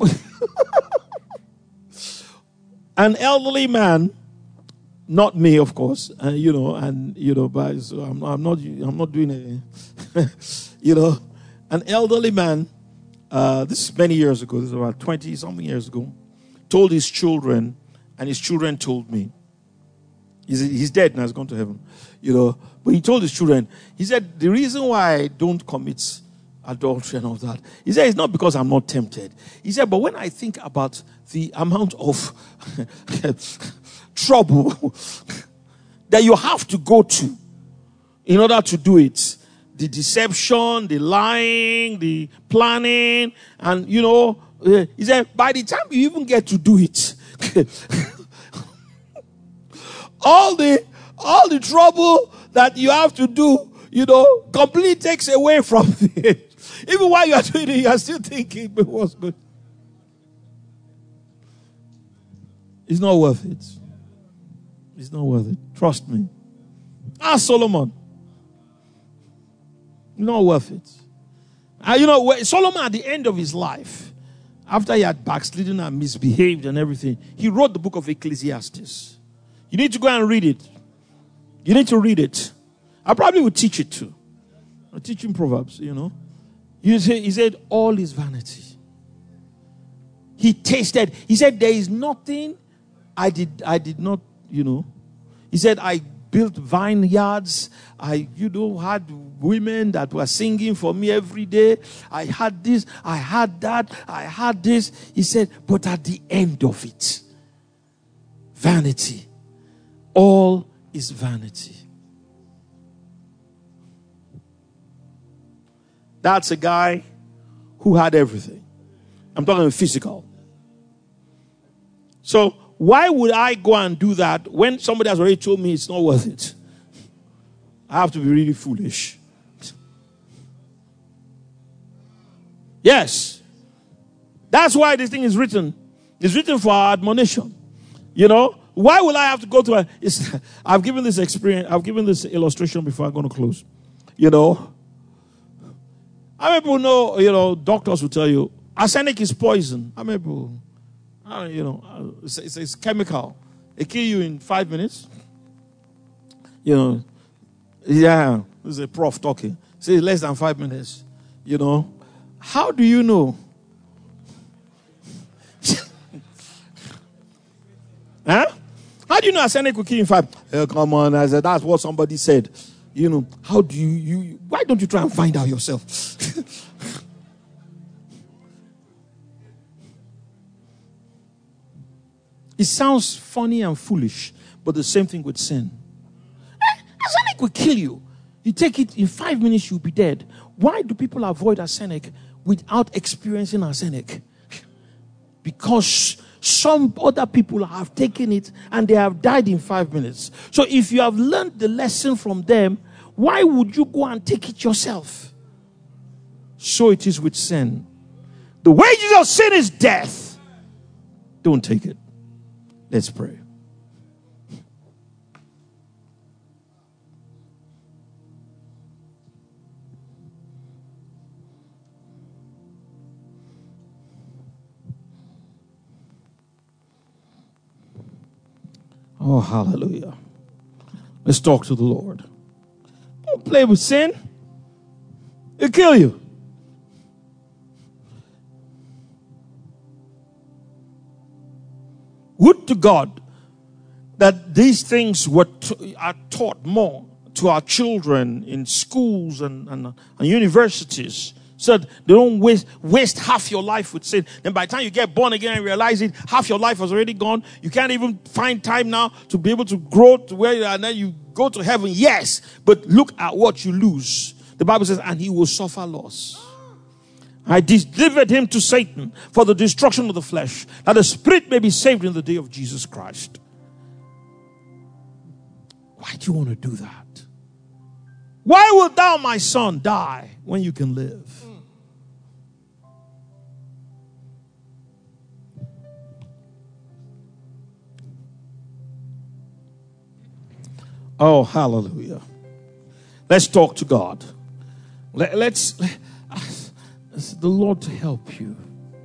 An elderly man, not me, of course, but so I'm not doing it. An elderly man, this is many years ago, this is about 20-something years ago, told his children, and his children told me. He's dead now, he's gone to heaven. But he told his children, he said, the reason why I don't commit adultery and all that, he said, it's not because I'm not tempted. He said, but when I think about the amount of trouble that you have to go to in order to do it, the deception, the lying, the planning, and he said, by the time you even get to do it, all the trouble that you have to do, completely takes away from it. Even while you are doing it, you are still thinking it was good. It's not worth it. It's not worth it. Trust me. Ask Solomon. Not worth it. Solomon at the end of his life, after he had backslidden and misbehaved and everything, he wrote the book of Ecclesiastes. You need to go and read it. You need to read it. I probably would teach it too. I'm teaching Proverbs, you know. He said, all is vanity. He tasted. He said, there is nothing I did not, you know. He said, I built vineyards. I, had women that were singing for me every day. I had this, I had that, I had this. He said, but at the end of it, vanity. All is vanity. That's a guy who had everything. I'm talking physical. So why would I go and do that when somebody has already told me it's not worth it? I have to be really foolish. Yes. That's why this thing is written. It's written for our admonition. You know, why will I have to go to I've given this experience, I've given this illustration before I'm going to close. You know, how many people know, doctors will tell you, arsenic is poison. How many people, it's chemical. It kills you in 5 minutes. Yeah, this is a prof talking. Say less than 5 minutes. How do you know? Huh? How do you know arsenic will kill you in 5? Come on, I said that's what somebody said. How do you why don't you try and find out yourself? It sounds funny and foolish, but the same thing with sin. Arsenic will kill you. You take it in 5 minutes, you'll be dead. Why do people avoid arsenic without experiencing arsenic? Because some other people have taken it and they have died in 5 minutes. So if you have learned the lesson from them, why would you go and take it yourself? So it is with sin. The wages of sin is death. Don't take it. Let's pray. Oh, hallelujah. Let's talk to the Lord. Don't play with sin. It'll kill you. Would to God that these things are taught more to our children in schools and universities, so that they don't waste half your life with sin. Then by the time you get born again and realize it, half your life has already gone. You can't even find time now to be able to grow to where you are, and then you go to heaven. Yes, but look at what you lose. The Bible says, and he will suffer loss. I delivered him to Satan for the destruction of the flesh, that the spirit may be saved in the day of Jesus Christ. Why do you want to do that? Why wilt thou, my son, die when you can live? Oh, hallelujah. Let's talk to God. Let's ask the Lord to help you.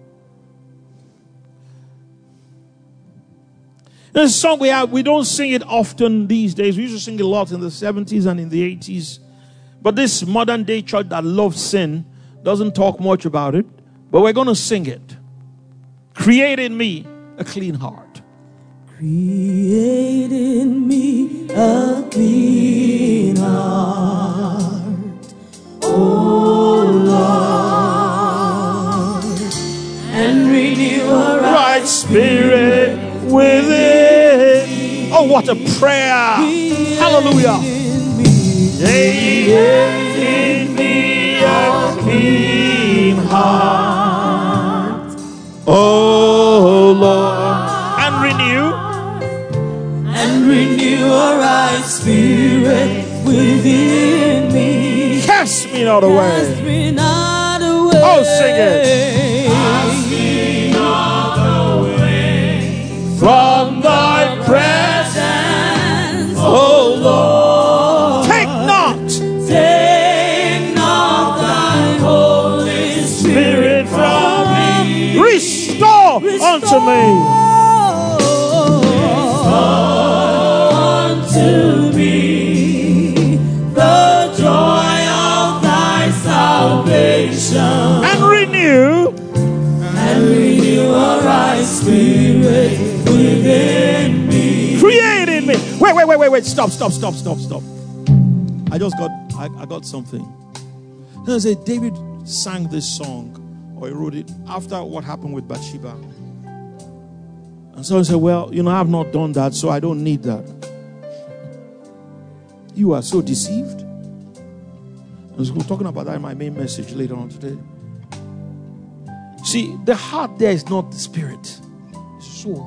There's a song we don't sing it often these days. We used to sing it a lot in the 70s and in the 80s. But this modern day church that loves sin doesn't talk much about it. But we're going to sing it. Create in me a clean heart. Create in me a clean heart, O Lord, and renew a right spirit within. Oh, what a prayer! Hallelujah! Create in me a clean heart, O Lord, and renew a right spirit within me. Cast me not away. Cast me not away. Oh, sing it. Cast me not away from thy presence, O Lord. Take not thy Holy Spirit from me. Restore unto me. Wait. Stop. I got something. Then I said, David sang this song, or he wrote it after what happened with Bathsheba. And so I said, well, I have not done that, so I don't need that. You are so deceived. And we're talking about that in my main message later on today. See, the heart there is not the spirit, it's soul.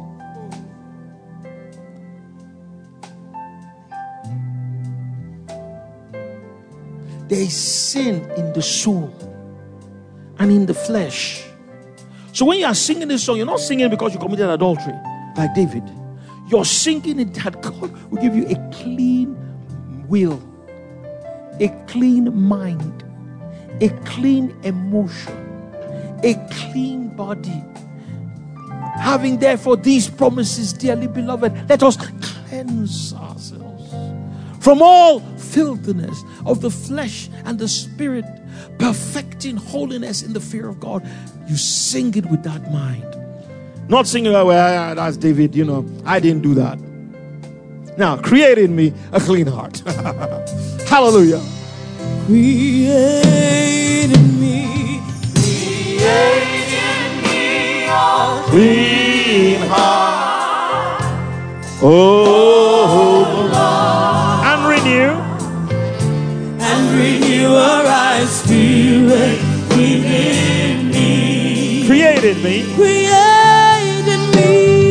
There is sin in the soul and in the flesh. So when you are singing this song, you're not singing because you committed adultery, like David. You're singing it that God will give you a clean will, a clean mind, a clean emotion, a clean body. Having therefore these promises, dearly beloved, let us cleanse ourselves from all filthiness of the flesh and the spirit, perfecting holiness in the fear of God. You sing it with that mind. Not singing, well, that's David, I didn't do that. Now, create in me a clean heart. Hallelujah. Create in me a clean heart. Oh, and renew a right spirit within me. Create in me. Create in me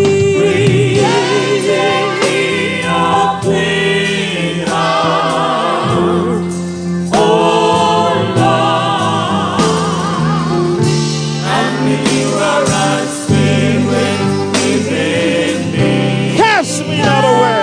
a clean heart. Oh Lord, and renew a right spirit within me. Cast me not away.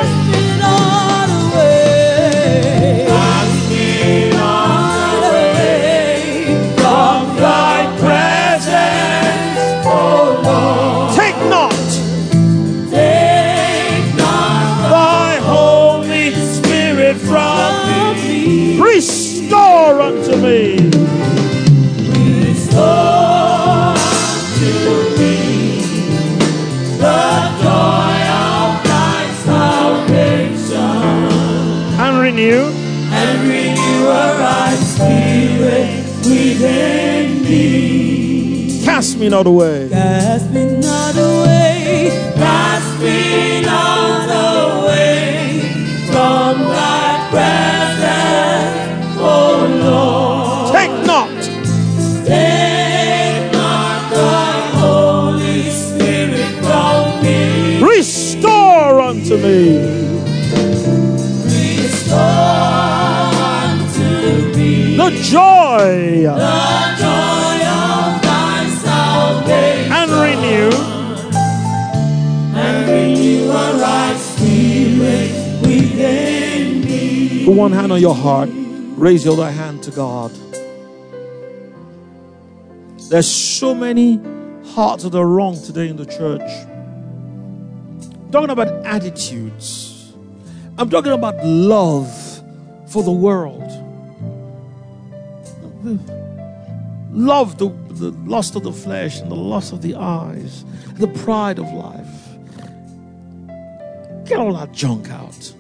Restore unto me. Restore unto me the joy of thy salvation. And renew a right spirit within me. Cast me not away. Cast me not away. Cast me not away from thy presence. Oh Lord, take not thy Holy Spirit from me. Restore unto me. Restore unto me the joy of thy salvation. And renew a right spirit within me. Put one hand on your heart. Raise your other hand to God. There's so many hearts that are wrong today in the church. I'm talking about attitudes. I'm talking about love for the world. Love the lust of the flesh and the lust of the eyes, the pride of life. Get all that junk out.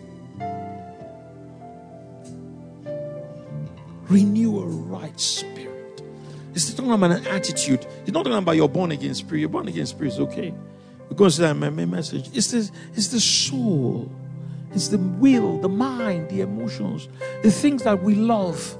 Renew a right spirit. It's talking about an attitude. It's not talking about your born again spirit. Your born again spirit is okay. We're going to see that in my main message. It's the soul. It's the will, the mind, the emotions, the things that we love.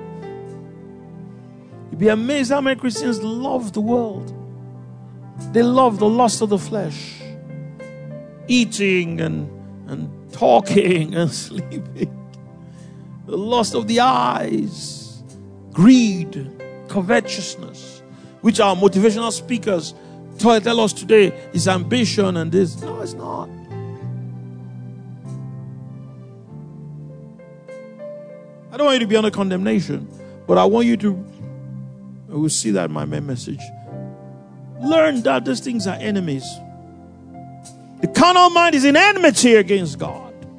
You'd be amazed how many Christians love the world. They love the lust of the flesh. Eating and talking and sleeping. The lust of the eyes, greed, covetousness, which our motivational speakers tell us today is ambition and this. No, it's not. I don't want you to be under condemnation, but I want you to, I will see that in my main message. Learn that these things are enemies. The carnal mind is in enmity against God.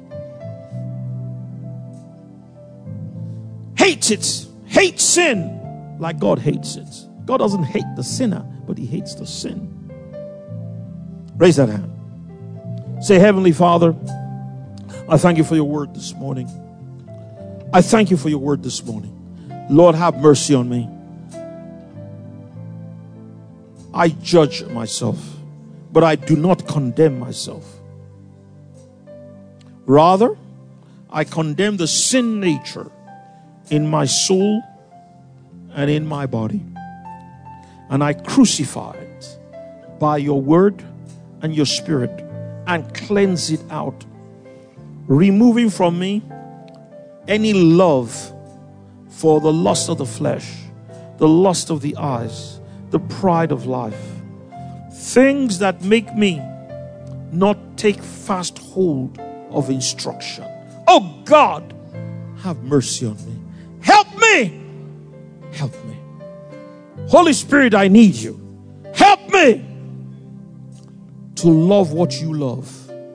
Hates it. Hates sin like God hates it. God doesn't hate the sinner, but he hates the sin. Raise that hand. Say, Heavenly Father, I thank you for your word this morning. I thank you for your word this morning. Lord, have mercy on me. I judge myself, but I do not condemn myself. Rather, I condemn the sin nature in my soul and in my body. And I crucify it by your word and your spirit and cleanse it out, removing from me any love for the lust of the flesh, the lust of the eyes, the pride of life, things that make me not take fast hold of instruction. Oh God, have mercy on me. Help me. Help me. Holy Spirit, I need you. Help me to love what you love,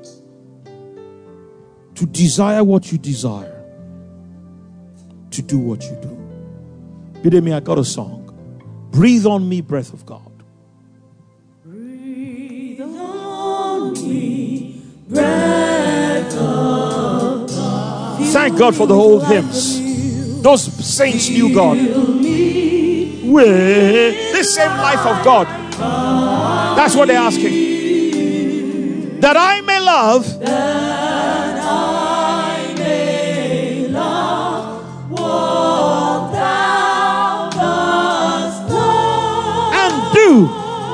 to desire what you desire, to do what you do. Bidemi, I got a song. Breathe on me, breath of God. Breathe on me, breath of God. Thank God for the old hymns. Those saints knew God. With this same life of God. That's what they're asking. That I may love. That I may love what thou dost love. And do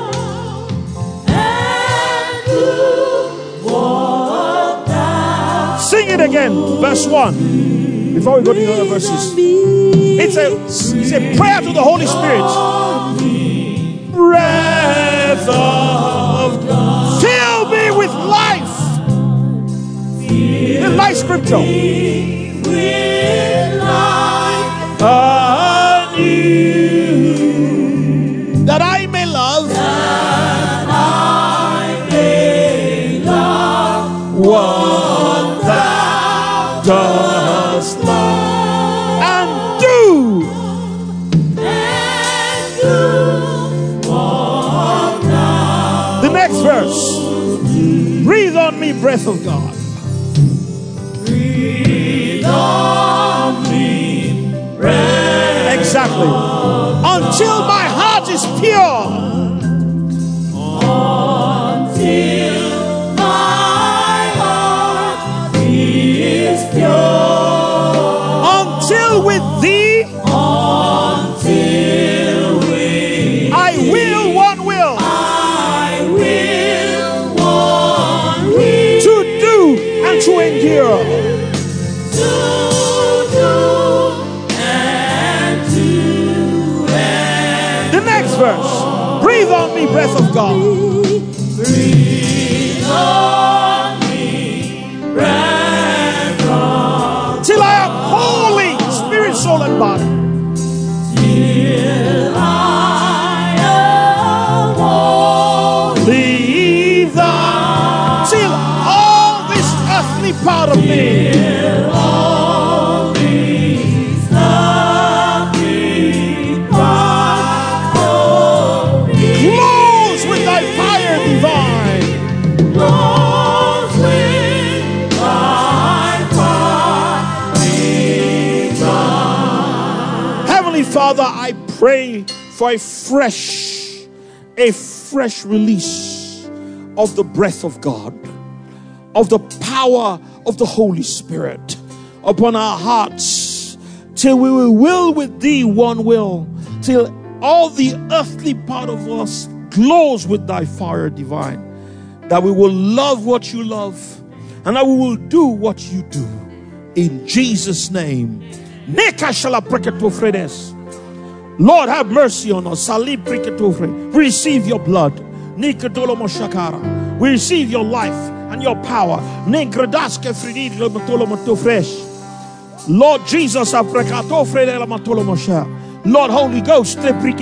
what thou. Sing it again. Verse 1. Before we go to the other verses. It's a prayer to the Holy Spirit. Breath of God. Fill me with life. The life scripture. With life anew. That I may love. that I may love What thou dost love. And do what thou. the next verse. Breathe on me, breath of God. Breathe on me, breath. Exactly. Until my heart is pure. Until my heart is pure. Until with thee Until we I will one will I will one will to do and to endure. to do and to end. The next verse. Breathe on me, breath of God. Breathe on me, breath of Till I am holy, spirit, soul, and body. till I am holy. Leave thou till all this earthly part of me Till all these earthly parts of me glows with thy fire divine. glows with thy fire divine. Heavenly Father, I pray for a fresh release of the breath of God, of the power of the Holy Spirit upon our hearts, till we will with thee one will, till all the earthly part of us glows with thy fire divine, that we will love what you love and that we will do what you do. In Jesus' name. Lord, have mercy on us. We receive your blood. We receive your life and your power. Lord Jesus, Lord Holy Ghost,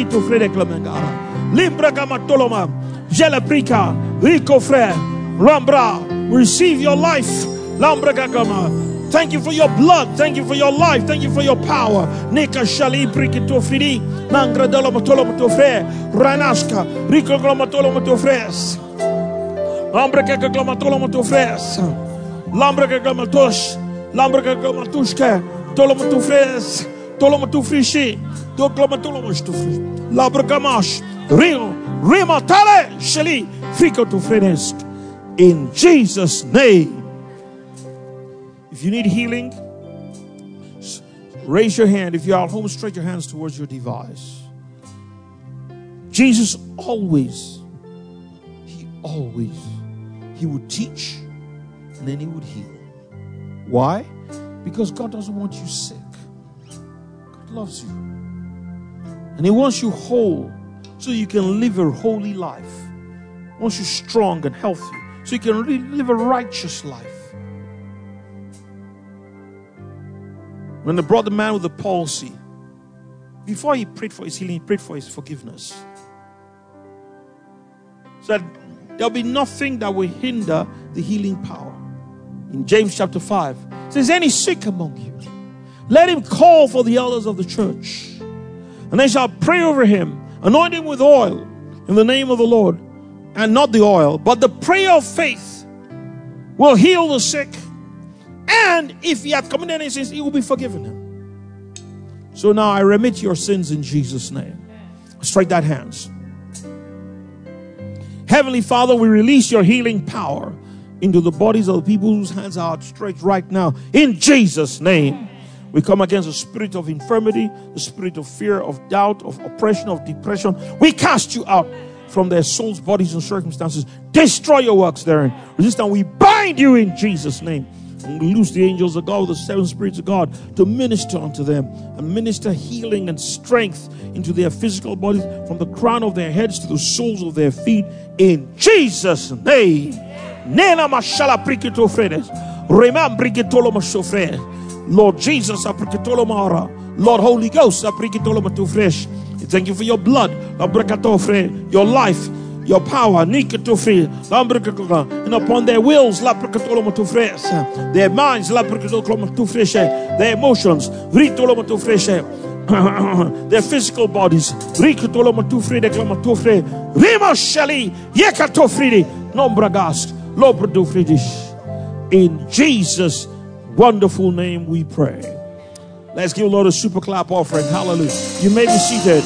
we receive your life. Thank you for your blood. Thank you for your life. Thank you for your power. Nika shali brikito fridi. Nangra dolo matolo matofre. Ranaska. Rico glomatolo matofres. Ambreka glomatolo matofres. Lambraka gamatosh. Lambraka gamatushka. Tolomatu fres. Tolomatu frishi. Doklomatolomosh to frish. Labragamash. Rio. Rimatale. Sheli. Frico to frenest. In Jesus' name. If you need healing, raise your hand. If you are at home, stretch your hands towards your device. Jesus always, he would teach and then he would heal. Why? Because God doesn't want you sick. God loves you. And he wants you whole so you can live a holy life. He wants you strong and healthy so you can live a righteous life. When they brought the man with the palsy, before he prayed for his healing, he prayed for his forgiveness. So that there'll be nothing that will hinder the healing power. In James chapter 5, it says, any sick among you, let him call for the elders of the church, and they shall pray over him, anoint him with oil in the name of the Lord, and not the oil, but the prayer of faith will heal the sick. And if he had committed any sins, he will be forgiven him. So now I remit your sins in Jesus' name. Strike that hands. Heavenly Father, we release your healing power into the bodies of the people whose hands are outstretched right now. In Jesus' name. We come against the spirit of infirmity, the spirit of fear, of doubt, of oppression, of depression. We cast you out from their souls, bodies, and circumstances. Destroy your works therein. Resist, and we bind you in Jesus' name. And we loose the angels of God with the seven spirits of God to minister unto them and minister healing and strength into their physical bodies from the crown of their heads to the soles of their feet in Jesus' name. Lord Jesus, Lord Holy Ghost, thank you for your blood, your life, your power, and upon their wills, their minds, their emotions, their physical bodies. In Jesus' wonderful name we pray. Let's give the Lord a super clap offering. Hallelujah. You may be seated.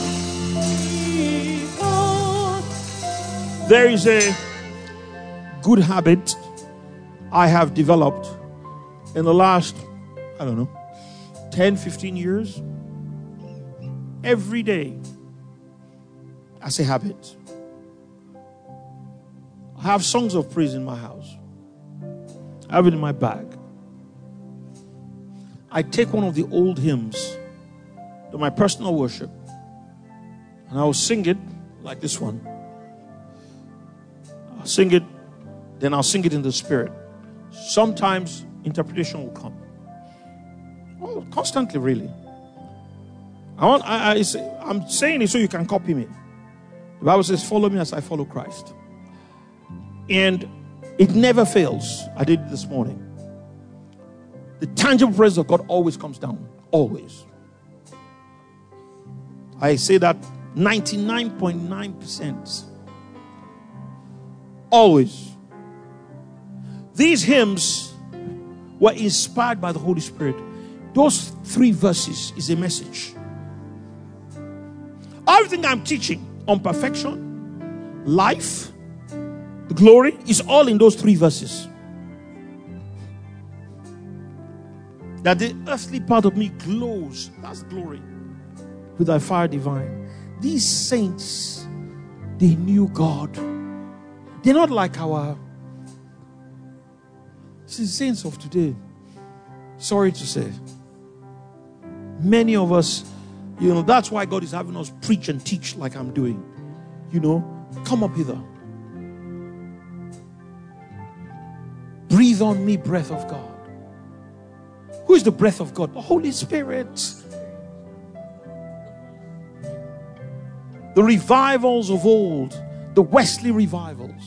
There is a good habit I have developed in the last, 10, 15 years. Every day, as a habit, I have songs of praise in my house. I have it in my bag. I take one of the old hymns to my personal worship, and I will sing it like this one. I'll sing it, then I'll sing it in the spirit. Sometimes interpretation will come. Well, constantly, really. I'm saying it so you can copy me. The Bible says, follow me as I follow Christ. And it never fails. I did it this morning. The tangible presence of God always comes down. Always. I say that 99.9%. Always. These hymns were inspired by the Holy Spirit. Those 3 verses is a message. Everything I'm teaching on perfection, life, the glory is all in those 3 verses. That the earthly part of me glows, that's glory, with thy fire divine. These saints, they knew God. They're not like our saints of today. Sorry to say. Many of us, that's why God is having us preach and teach like I'm doing. Come up hither. Breathe on me, breath of God. Who is the breath of God? The Holy Spirit. The revivals of old, the Wesley revivals,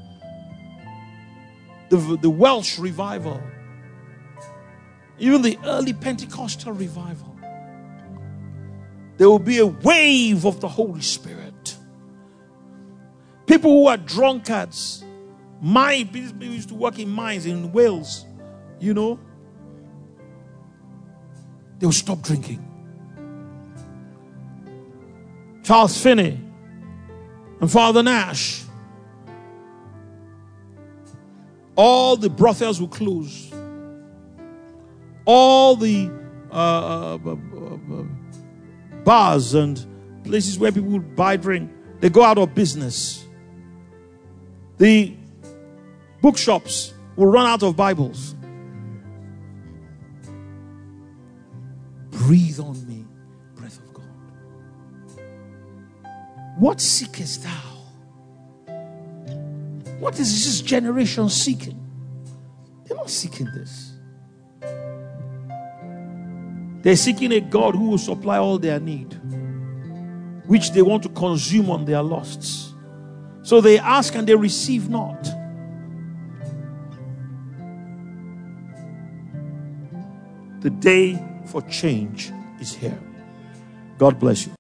the Welsh revival, even the early Pentecostal revival. There will be a wave of the Holy Spirit. People who are drunkards, people used to work in mines in Wales. you know, they'll stop drinking. Charles Finney and Father Nash, all the brothels will close. All the bars and places where people would buy drink, they go out of business. The bookshops will run out of Bibles. Breathe on me, breath of God. What seekest thou? What is this generation seeking? They're not seeking this. They're seeking a God who will supply all their need, which they want to consume on their lusts. So they ask and they receive not. The day for change is here. God bless you.